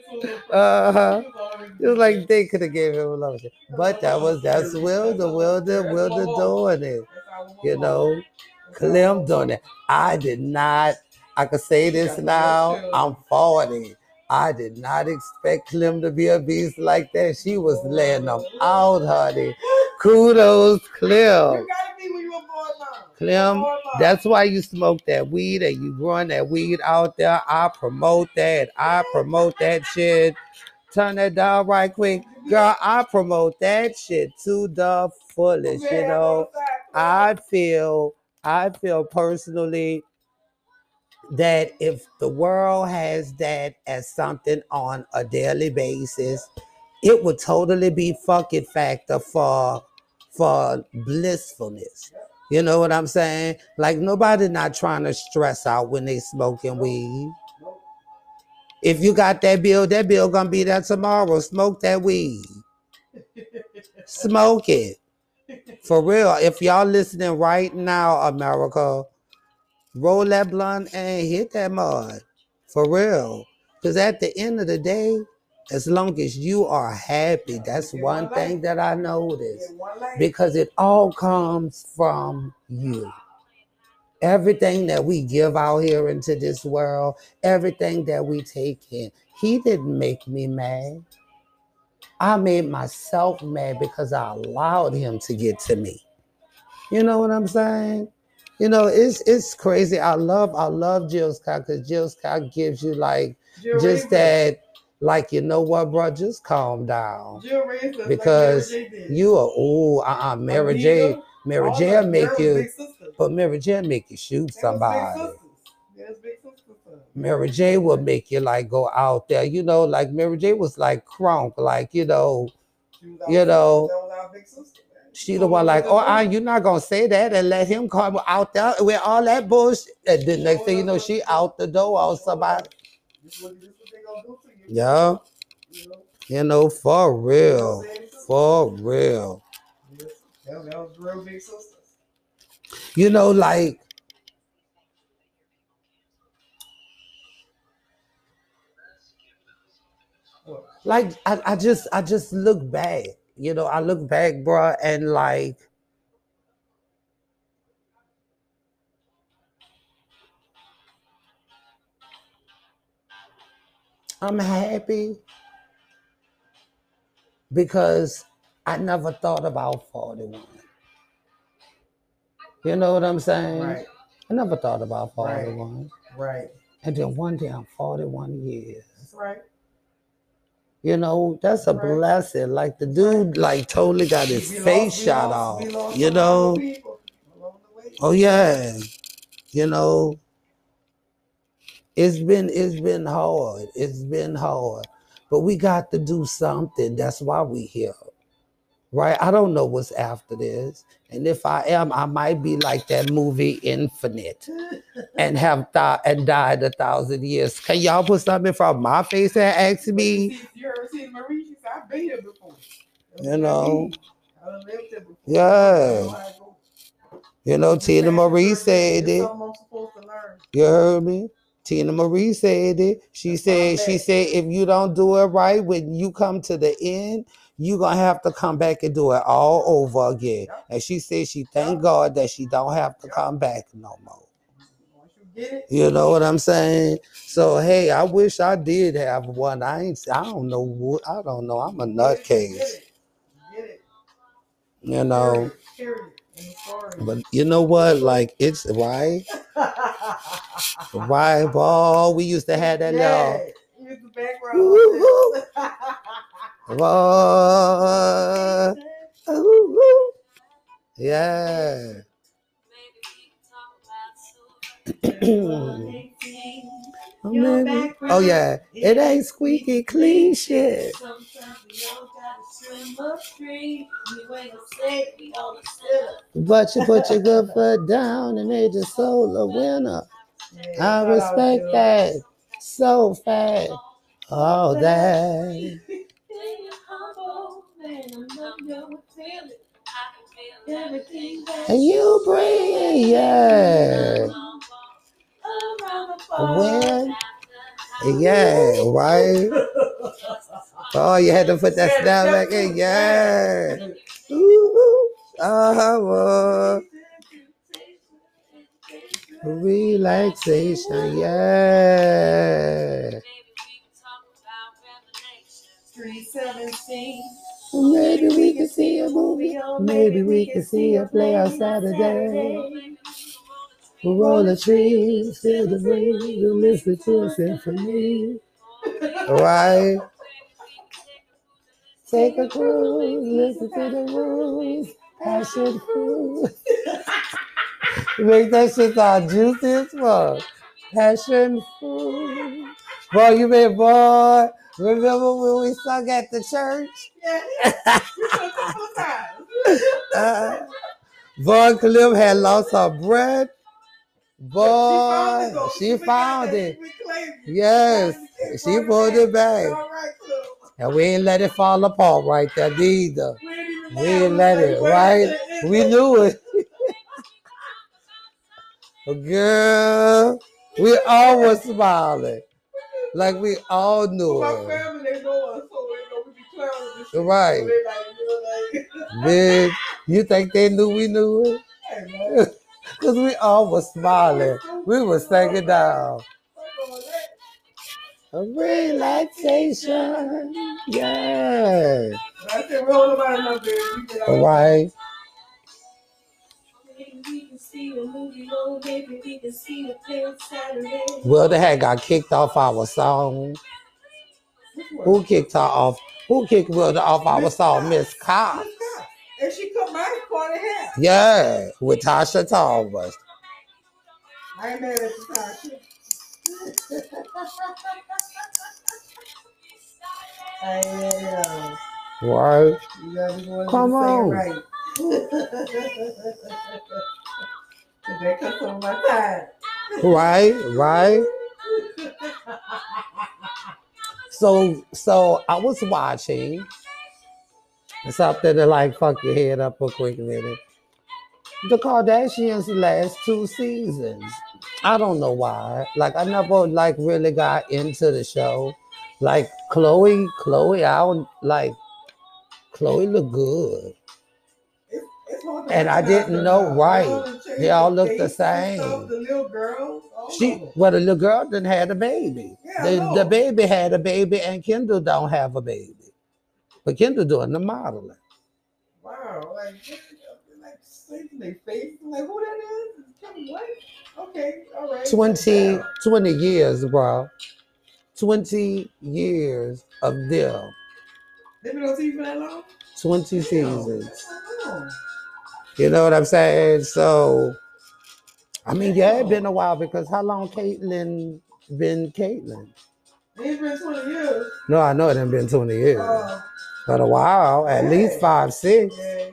It was like they could have gave him lotion, but that's Wilder doing it. You know, Clem doing it. I did not. I could say this now. I'm 40. I did not expect Clem to be a beast like that. She was laying them out, honey. Kudos, Clem. You gotta be when you a boy mom. Clem, that's why you smoke that weed and you growing that weed out there. I promote that. I promote that shit. Turn that down right quick. Girl, I promote that shit to the fullest, you know. I feel personally that if the world has that as something on a daily basis, it would totally be fucking factor for blissfulness. You know what I'm saying? Like, nobody not trying to stress out when they smoking weed. If you got that bill gonna be there tomorrow. Smoke that weed. Smoke it. For real. If y'all listening right now, America, roll that blunt and hit that mud. For real. Because at the end of the day, as long as you are happy, that's one thing that I noticed. Because it all comes from you. Everything that we give out here into this world, everything that we take in, he didn't make me mad. I made myself mad because I allowed him to get to me. You know what I'm saying? You know, it's crazy. I love Jill Scott because Jill Scott gives you like just that, like, you know what, bro, just calm down. Because you are Mary J. Mary J will make you, but Mary J will make you shoot somebody. Mary J will make you like go out there, you know, like Mary J was like crunk, like, you know. She the one like, you're not gonna say that and let him come out there with all that bullshit. And the next thing you know, she out the door or somebody. Yeah. You know, for real. For real. You know, like, I just look back. You know, I look back, bro, and like, I'm happy because I never thought about 41. You know what I'm saying? Right. I never thought about 41. Right. And then one day I'm 41 years. That's right. You know, that's a blessing. Like, the dude like totally got his face shot off. You know? Oh yeah. You know, it's been hard. It's been hard. But we got to do something. That's why we here. Right? I don't know what's after this. And if I am, I might be like that movie Infinite and have died 1,000 years. Can y'all put something from my face and ask me? You ever seen Marie? I've been here before. You know? Yeah. You know, Tina Marie said it. You heard me? Tina Marie said it. She said, if you don't do it right, when you come to the end, you're going to have to come back and do it all over again. And she said she thank God that she don't have to come back no more. You know what I'm saying? So hey, I wish I did have one. I don't know. I'm a nutcase. You know. But you know what? Like it's right. Right, boy. We used to have that little. Yeah. Oh yeah, it ain't squeaky clean shit. But you put your good foot down and made your soul a winner. I respect that so fast. All that. And you bring, yeah. When? Yeah, right? Oh, you had to put that snap back in? Yeah. Ooh, relaxation, yeah. 317. Maybe we can see a movie. Maybe we can see a play on Saturday. Roll the trees, feel the breeze, listen to a symphony. Right? Take a cruise, listen to the rules, passion fruit. Make that shit sound juicy as fuck. Passion fruit. Boy, you mean, boy, remember when we sung at the church? Yeah. Boy, Khalil had lost her breath. Boy, she found it. Yes, she pulled it back. And we ain't let it fall apart right there neither. We ain't let it, right? We knew it. Girl, we all was smiling. Like we all knew it. My family, they know us, so they know we be clowning this shit. Right. So they like, Big, you think they knew we knew it? Because we all was smiling. We was singing down. A relaxation. Yeah. All right. Well, they had got kicked off our song. Who kicked her off? Who kicked Wilder off our song? Miss Cox. And she cut my part of hair. Yeah, with Tasha Thomas. I ain't mad at you, Tasha. Right. Come on. Right. They cut some of my time. Right. So I was watching something to like fuck your head up for a quick minute. The Kardashians last 2 seasons. I don't know why. Like I never like really got into the show. Like Chloe, I don't like Chloe looked good. And I didn't know, right. They all look the same. The little girl. The little girl didn't have a baby. Yeah, the baby had a baby and Kendall don't have a baby. But Kendall doing the modeling. Wow, like saving their face. Like who that is? What? Okay, all right. 20 years, bro. 20 years of them. They've been on TV for that long? 20 seasons. You know what I'm saying? So, I mean, yeah, it's been a while because how long Caitlyn been Caitlyn? It's been 20 years. No, I know it ain't been 20 years. But a while, at least 5, 6. Yeah.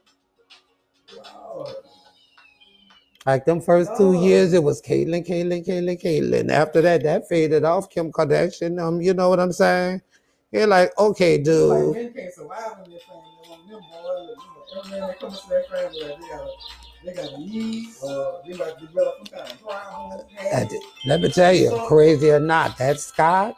Wow. Like them first 2 years, it was Caitlyn. After that faded off. Kim Kardashian, you know what I'm saying? You're like, okay, dude. Like men can't survive in this family. Them boys, come to their family, they got a need, or they might develop some kind of problem. Let me tell you, crazy or not, that Scott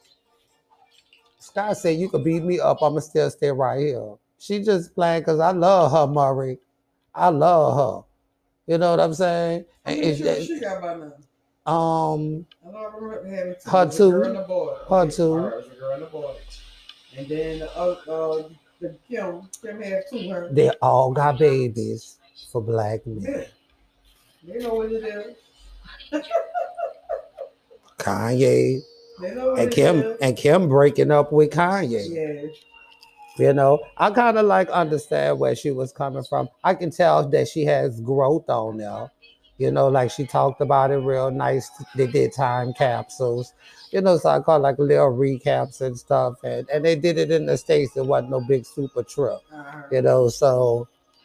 said you could beat me up, I'ma still stay right here. She just playing because I love her, Murray. I love her. You know what I'm saying? And she got by now. I remember having two. Her two. Girl and a boy. Her two. It was a girl and a boy. And then the Kim had two. Her. They all got babies for black men. Yeah. They know what it is. Kanye. And Kim breaking up with Kanye. Yeah. You know, I kind of like understand where she was coming from. I can tell that she has growth on there. You know, like she talked about it real nice. They did time capsules. You know, so I call like little recaps and stuff. And they did it in the States. It wasn't no big super trip. You know, so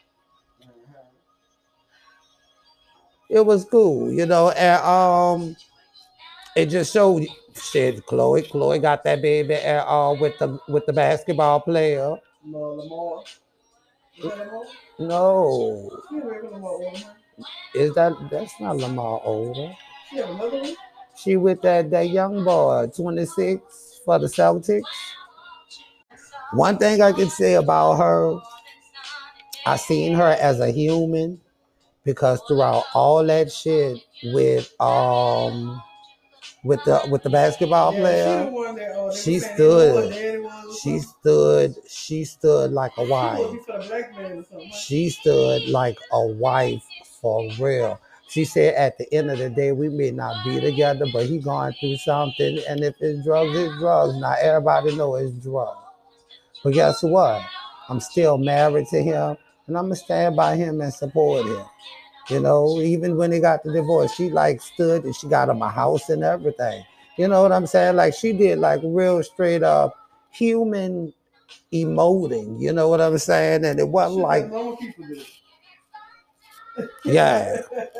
it was cool, you know, and it just showed shit. Chloe got that baby with the basketball player. Lamar. Is that Lamar? No. Lamar That's not Lamar older? She have another one? She with that young boy, 26 for the Celtics. One thing I can say about her, I seen her as a human because throughout all that shit with the basketball player, she stood like a wife. She stood like a wife for real. She said at the end of the day, we may not be together, but he going through something, and if it's drugs, it's drugs. Now everybody know it's drugs. But guess what? I'm still married to him, and I'm gonna stand by him and support him. You know, even when they got the divorce, she like stood and she got him a house and everything. You know what I'm saying? Like she did like real straight up human emoting. You know what I'm saying? And it wasn't like normal people do. Yeah.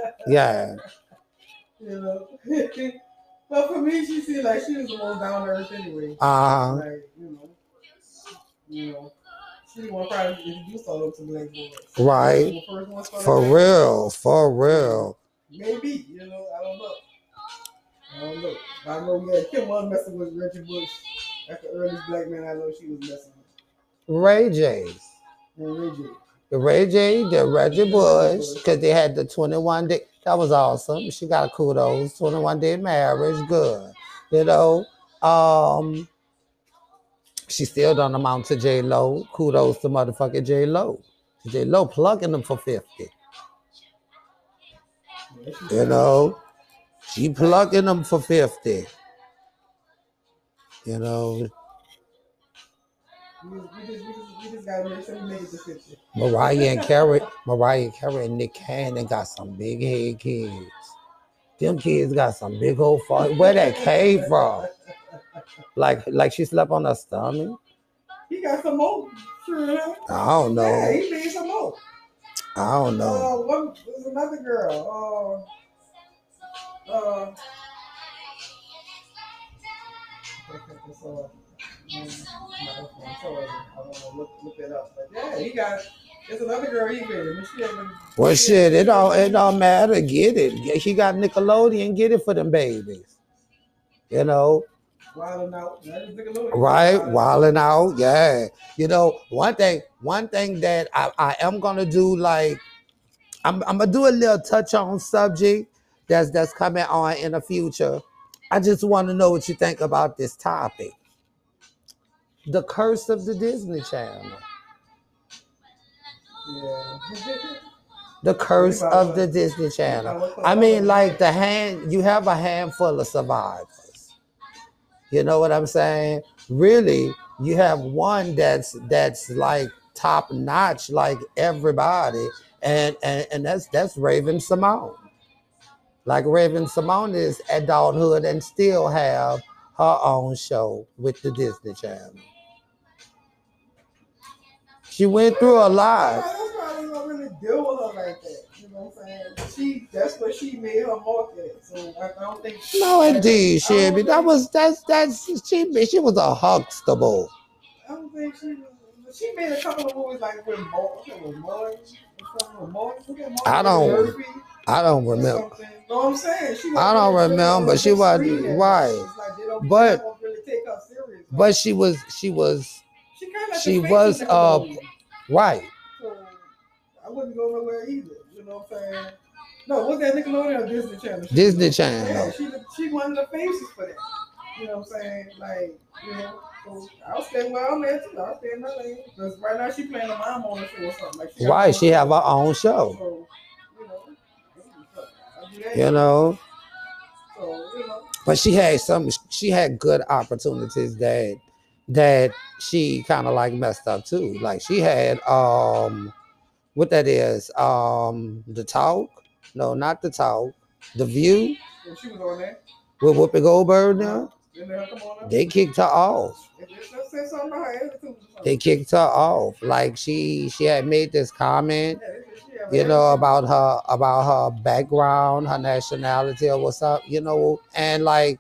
You know. But for me, she seemed like she was the most down to earth anyway. Like, you know. She didn't want to probably introduce all of them to black boys. Right. For real. Maybe, I don't know. I know Kim was messing with Reggie Bush. That's the earliest black man I know she was messing with. Ray J. The Reggie Bush, because they had the 21 day. That was awesome. She got kudos. 21 day marriage, good. You know, she still don't amount to J-Lo. Kudos to motherfucking J-Lo. J-Lo plugging them for 50. You know, she plugging them for 50. You know. We just gotta make sure we make it to 50. Mariah Carey and Nick Cannon got some big head kids. Them kids got some big old fuck. Where that came from? Like she slept on her stomach? He got some more. Sure. I don't know. Yeah, he made some more. I don't know. There's another girl. Look that up. But yeah, there's another girl he married. Well, shit, it don't matter. Get it. He got Nickelodeon. Get it for them babies. You know. Wilding out. Right, wilding out. Yeah. You know, one thing that I am gonna do, like, I'm gonna do a little touch on subject that's coming on in the future. I just want to know what you think about this topic. The curse of the Disney Channel. Yeah. The curse of the Disney Channel. I mean, like you have a handful of survivors. You know what I'm saying? Really, you have one that's like top notch, like everybody, and that's Raven-Symoné. Like Raven-Symoné is adulthood and still have her own show with the Disney Channel. She went through a lot. That's why we don't really deal with her like that. You know what I'm saying? That's what she made her market. So I don't think. No, indeed, Shelby. She was a Huxtable. I don't think she was. She made a couple of movies like with Mars. I don't remember. No, I'm saying I don't remember. She wasn't right. But don't really take her serious. But she was right. So I wouldn't go nowhere either. You know what I'm saying? No, what's that Nickelodeon or Disney Channel? Disney Channel. Yeah, she one of the faces for that. You know what I'm saying? Like, you know, so I'll stay where I'm at too. I'll stay in my lane. Because right now she playing a mom on the show or something. Like Right, she have her own show. So, you know. So, you know. But she had good opportunities that she kind of like messed up too. Like she had what that is, The Talk. No, not The Talk. The View. Yeah, she was on there. With Whoopi Goldberg now. They kicked her off. They kicked her off. Like she had made this comment, you know, about her background, her nationality, or what's up, you know, and like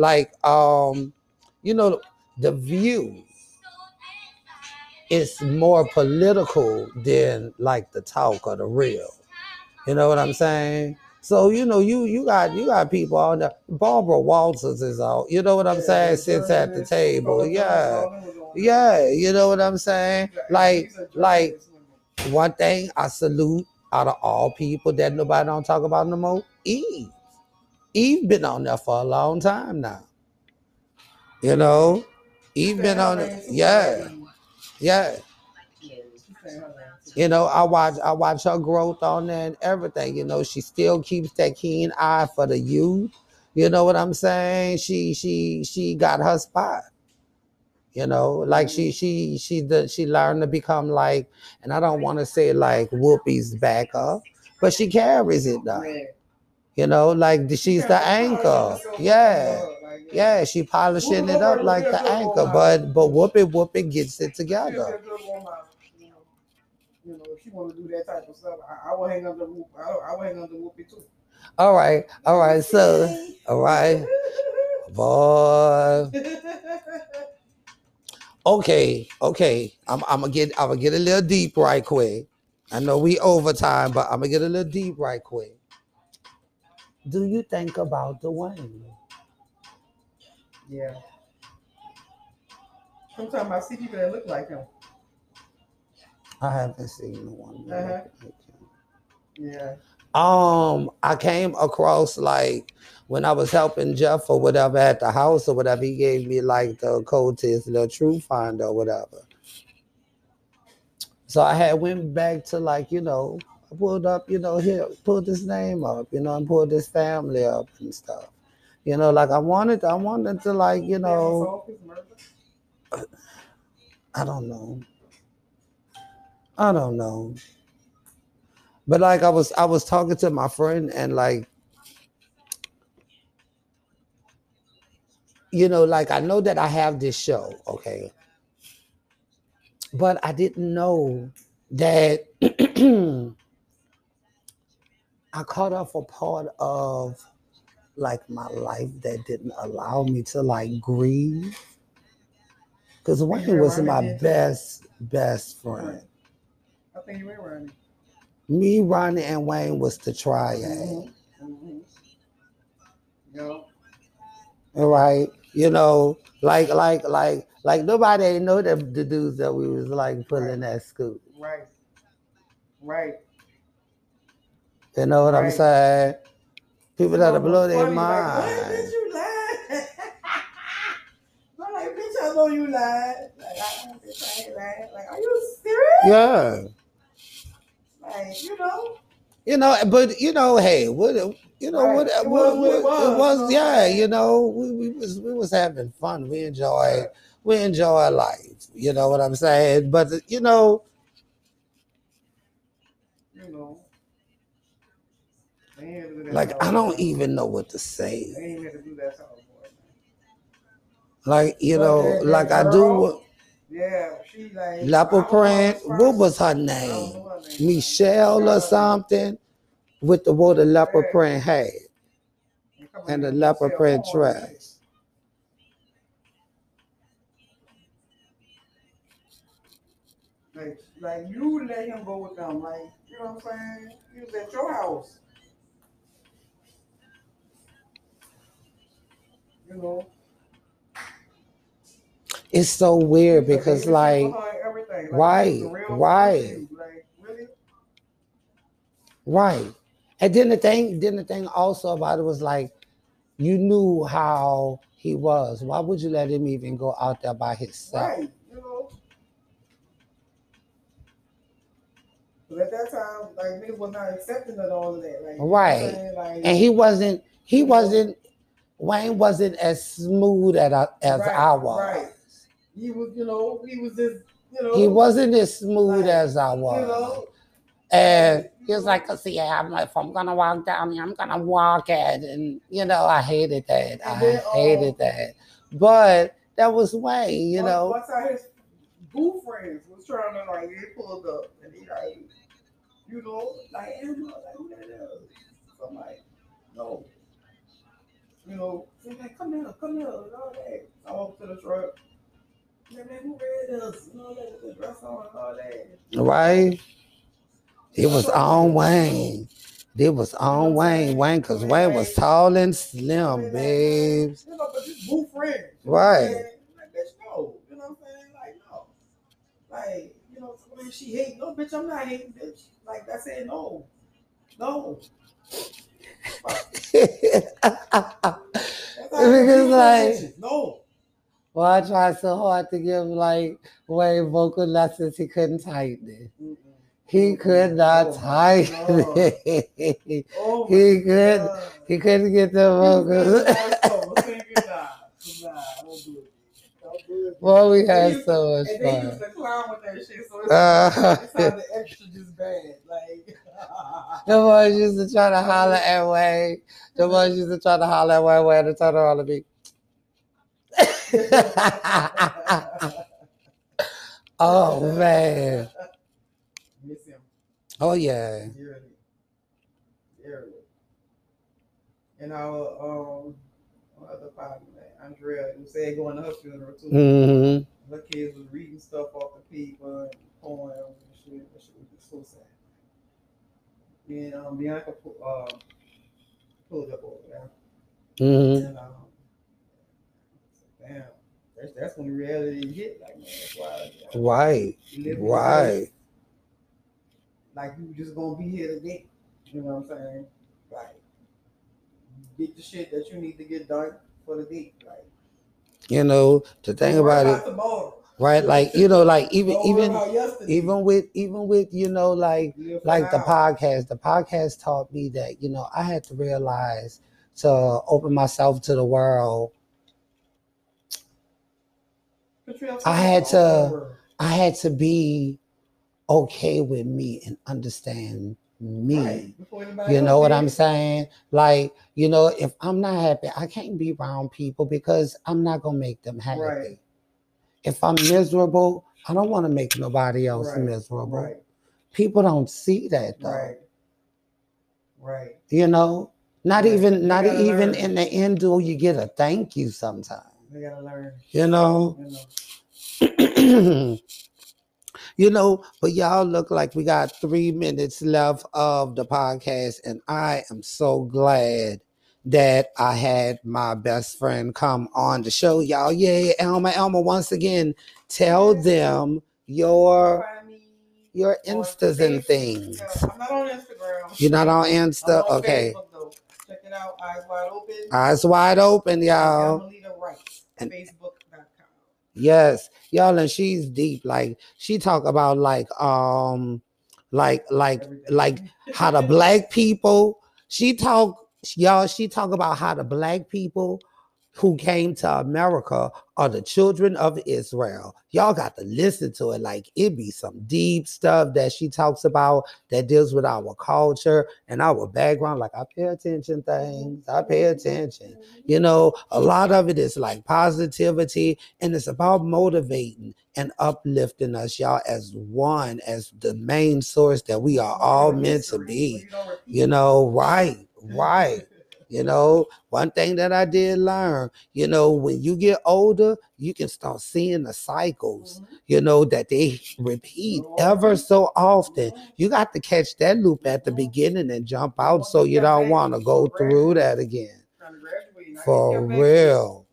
you know, The View is more political than like The Talk or The Real. You know what I'm saying? So, you know, you got people on there. Barbara Walters is out. You know what I'm saying? Sits at the table. Yeah. Yeah. You know what I'm saying? Like one thing I salute out of all people that nobody don't talk about no more, Eve. Eve been on there for a long time now. You know? Eve been on it. Yeah. Yeah. You know, I watch her growth on there and everything. You know, she still keeps that keen eye for the youth. You know what I'm saying? She got her spot. You know, like she learned to become like, and I don't want to say like Whoopi's backup, but she carries it though. You know, like she's the anchor. Yeah. Yeah, she polishing it up like the anchor, but Whoopi gets it together. You know, if she want to do that type of stuff, I will hang on the Whoopi. I will hang on the Whoopi too. All right, so, all right, boy. Okay. I'm gonna get a little deep right quick. I know we overtime, but I'm gonna get a little deep right quick. Do you think about Dwayne? Yeah. Sometimes I see people that look like him. I haven't seen the one. Yeah. I came across like when I was helping Jeff or whatever at the house or whatever, he gave me like the code to his little True Finder or whatever. So I had went back to like, you know, I pulled up, you know, here, pulled his name up, you know, and pulled his family up and stuff. You know, like I wanted to like, you know, I don't know. But like I was talking to my friend and like, you know, like I know that I have this show, okay? But I didn't know that I caught off a part of like my life that didn't allow me to like grieve. Because Wayne was my best friend. I think you were Ronnie. Me, Ronnie, and Wayne was the triad. Yep. All right. You know, like nobody ain't know the dudes that we was like pulling at school. Right. You know what I'm saying? People that'll blow their mind. Like, why did you lie? I'm like, bitch, I know you lied. Like, I ain't lying. Like, are you serious? Yeah. Like, you know. You know, but you know, hey, what you know, right. It was, yeah, you know, we was having fun. We enjoy life. You know what I'm saying? But you know, like I don't even know what to say. They ain't had to do that song, boy. Like you know, like I do. Yeah, she like Leopard print. What was her name? Michelle or something. With the water leopard print had and the leopard print dress. Like you let him go with them, like you know what I'm saying? He was at your house. You know. It's so weird because like right. Like, really? Right. And then the thing also about it was like, you knew how he was. Why would you let him even go out there by himself? Right, But at that time, like niggas was not accepting of all of that. Like, right. Like, and he wasn't. Wayne wasn't as smooth as I was. Right. He was, he was just, He wasn't as smooth as I was. And he was like, see, I'm like, if I'm gonna walk down here, I'm gonna walk it, and I hated that. Hated that. But that was Wayne, Once his boo friends was trying to like get pulled up, and he like, like, like who that is? So I'm like, no. He's like, come here, and all that. I walk to the truck. Man, who read us? The dress on and all that. Right. It was on Wayne. It was on Wayne. Because Wayne was tall and slim, babes. But this boo friend. Right. Like, bitch, no. You know what I'm saying? Like, no. Like, when she hate, no, bitch, I'm not hating, bitch. Like, that's saying no. No. Because like, no. Well, I tried so hard to give like Wayne vocal lessons, he couldn't tighten it. He could not tighten it. He couldn't get the vocals. Well, we had so much fun. And they used to clown with that shit, so it sounded extra just bad. Like the ones used to try to holler at Wayne. The ones used to try to holler at Wayne and turn around to me. Oh man. Miss him. Oh yeah. Dearly. And our other partner, Andrea, who said going to her funeral too. Mm-hmm. Her kids was reading stuff off the paper and poems and shit. That shit was just so sad. And Bianca pulled up over there. Mm-hmm. And damn. That's when reality hit. Like, man, that's why. Right. Like, you just gonna be here today. You know what I'm saying? Like, get the shit that you need to get done for the day. Like, the thing about it. Tomorrow. Right, like like even with like the podcast taught me that I had to realize to open myself to the world. I had to be okay with me and understand me. Right. You know what I'm saying? Like, if I'm not happy, I can't be around people because I'm not gonna make them happy. Right. If I'm miserable, I don't want to make nobody else miserable. Right. People don't see that though. Right. Not even learn. In the end do you get a thank you sometimes. We gotta learn. But y'all look like we got 3 minutes left of the podcast, and I am so glad that I had my best friend come on the show, y'all. Yeah, Elma, once again, tell them your Instas and things. I'm not on Instagram. You're not on Insta? I'm on okay. Facebook, though. Check it out, Eyes Wide Open. Eyes Wide Open, y'all. Melita Wright, Facebook.com. Yes, y'all, and she's deep. Like, she talk about like how the black people. She talk about how the black people who came to America are the children of Israel. Y'all got to listen to it. Like, it be some deep stuff that she talks about that deals with our culture and our background. Like, I pay attention things. I pay attention. A lot of it is like positivity, and it's about motivating and uplifting us, y'all, as one, as the main source that we are all meant to be. Right. One thing that I did learn, when you get older, you can start seeing the cycles, that they repeat ever so often. You got to catch that loop at the beginning and jump out so you don't want to go through that again. For real.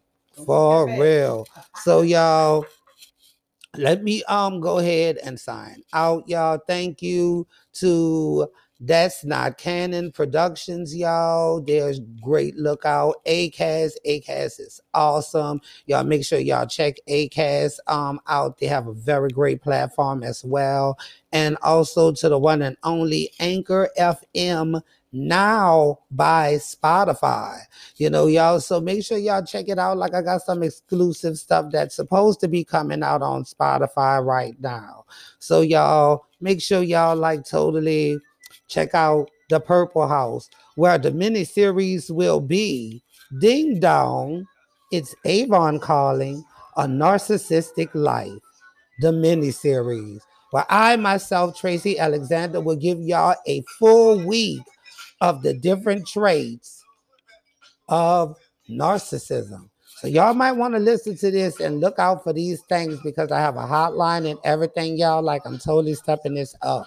So y'all, let me go ahead and sign out, y'all. Thank you to That's Not Canon Productions, y'all. There's great lookout. ACAST. ACAST is awesome. Y'all make sure y'all check ACAST out. They have a very great platform as well. And also to the one and only Anchor FM, now by Spotify. Y'all, so make sure y'all check it out. Like, I got some exclusive stuff that's supposed to be coming out on Spotify right now. So y'all make sure y'all totally check out The Purple House, where the miniseries will be Ding Dong, It's Avon Calling, A Narcissistic Life, the miniseries, where I myself, Tracy Alexander, will give y'all a full week of the different traits of narcissism. So y'all might want to listen to this and look out for these things, because I have a hotline and everything, y'all. I'm totally stepping this up.